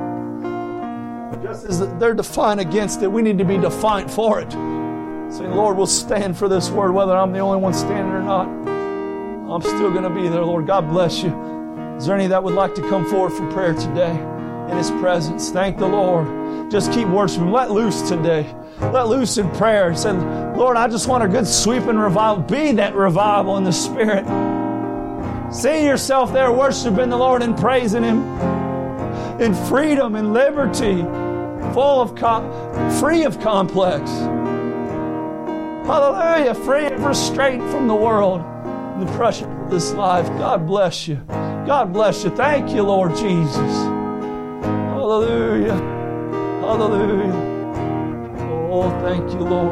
Just as they're defiant against it, we need to be defiant for it. Saying, Lord, we'll stand for this word, whether I'm the only one standing or not. I'm still going to be there, Lord. God bless you. Is there any that would like to come forward for prayer today in His presence? Thank the Lord. Just keep worshiping. Let loose today. Let loose in prayer. Say, Lord, I just want a good sweeping revival. Be that revival in the Spirit. See yourself there worshiping the Lord and praising Him. in freedom and liberty, full of com- free of complex. Hallelujah, free of restraint from the world and the pressure of this life. God bless you. God bless you. Thank you, Lord Jesus. Hallelujah. Hallelujah. Oh, thank you, Lord.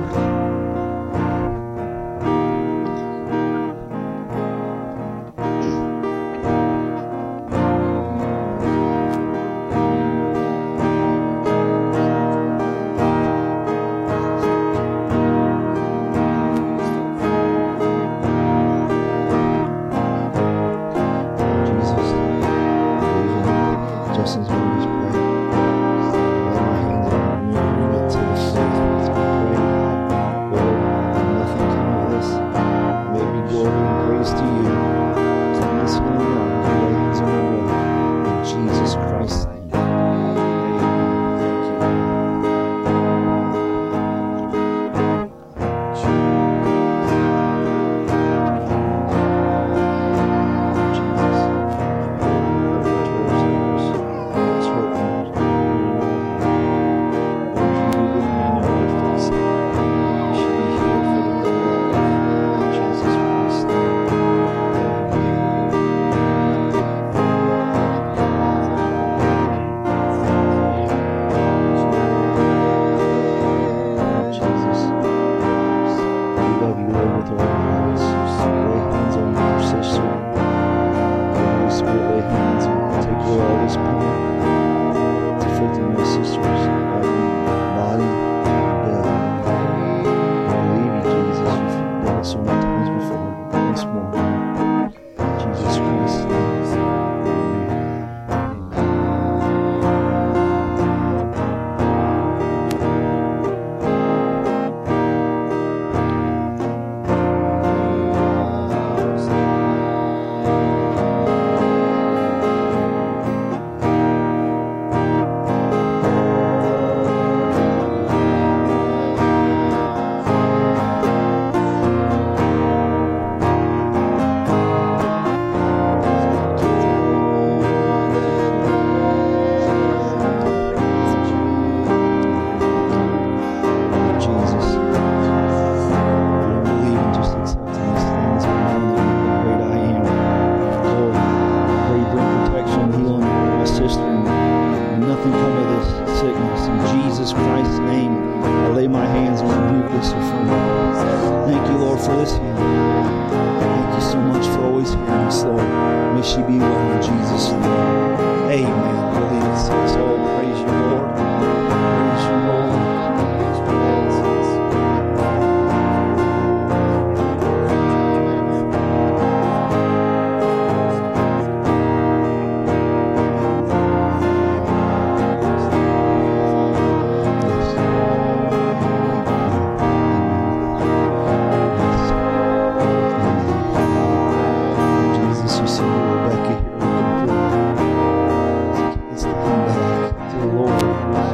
Rebecca here. It's to come back to the Lord.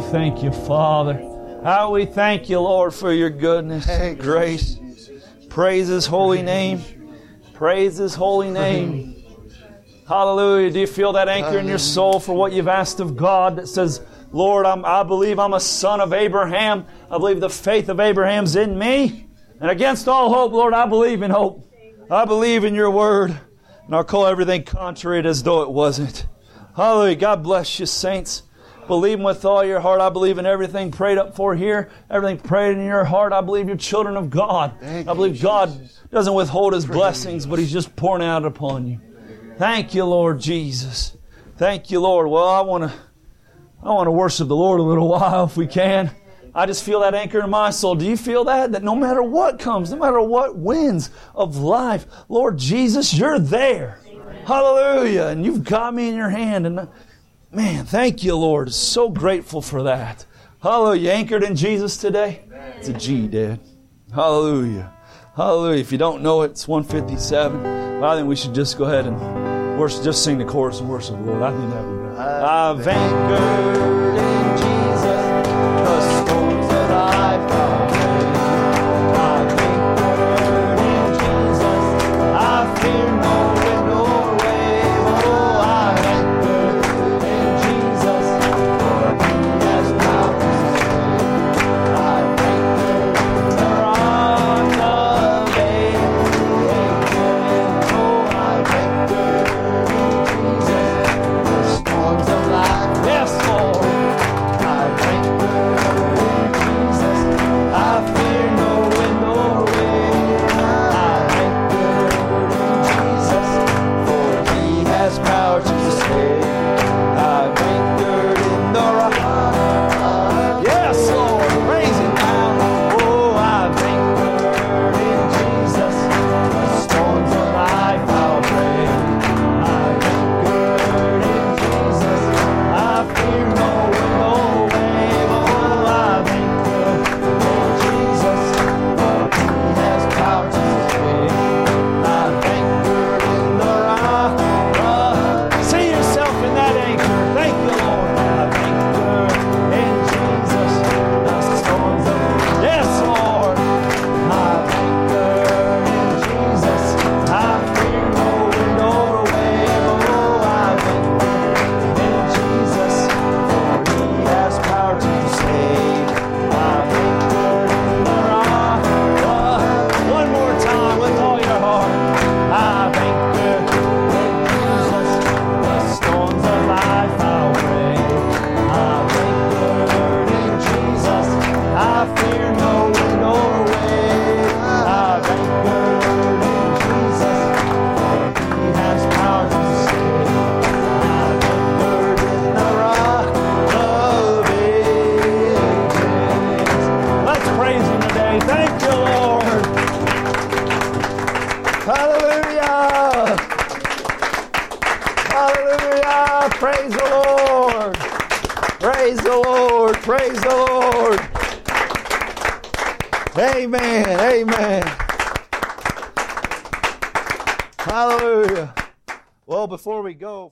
thank you, Father. How we thank you, Lord, for your goodness and grace. Praise His holy name. Praise His holy name. Hallelujah. Do you feel that anchor in your soul for what you've asked of God that says, Lord, I'm, I believe I'm a son of Abraham. I believe the faith of Abraham's in me. And against all hope, Lord, I believe in hope. I believe in your word. And I'll call everything contrary as though it wasn't. Hallelujah. God bless you, saints. Believe with all your heart. I believe in everything prayed up for here. Everything prayed in your heart. I believe you're children of God. I believe God doesn't withhold His blessings, but He's just pouring out upon you. Thank you, Lord Jesus. Thank you, Lord. Well, I want to I want to worship the Lord a little while if we can. I just feel that anchor in my soul. Do you feel that? That no matter what comes, no matter what winds of life, Lord Jesus, you're there. Amen. Hallelujah. And you've got me in your hand. And man, thank you, Lord. So grateful for that. Hallelujah. Anchored in Jesus today? Amen. It's a G, Dad. Hallelujah. Hallelujah. If you don't know it, it's one fifty-seven. But I think we should just go ahead and worship, just sing the chorus and worship the Lord. I think that would be good. I've anchored in Jesus, the storms of life are brave. I've anchored in Jesus, I fear no wind or wave. Oh, I've anchored in Jesus, for He has power to save. I've anchored in the rock of ages. Oh, I've anchored in Jesus, the storms of life. Yes, Lord. I've anchored in Jesus, I fear no wind or wave. I've anchored in Jesus, for He has power to save. I've anchored in the rock. Yes, Lord, praise Him now. Oh, I've anchored in Jesus, the storms of life I'll brave. I've anchored in Jesus, I fear no wind or wave. Oh, I've anchored in Jesus, for He has power to save. I've anchored in the rock. See yourself in that anchor. Thank you, Lord. I've anchored in Jesus, the storms of yes, Lord. I've anchored in Jesus, I fear no wind or wave. Oh, I've anchored in Jesus, for He has power to save. I've anchored in the rock. One more time with all your heart. I've anchored in Jesus, the storms of life I'll brave. I've anchored in Jesus, I fear no wind or wave. I've anchored in Jesus, for He has power to save. I've anchored in the rock of ages. Let's praise Him today. Thank you, Lord. Hallelujah. Hallelujah. Praise the Lord. Praise the Lord. Praise the Lord. Amen. Amen. Hallelujah. Well, before we go.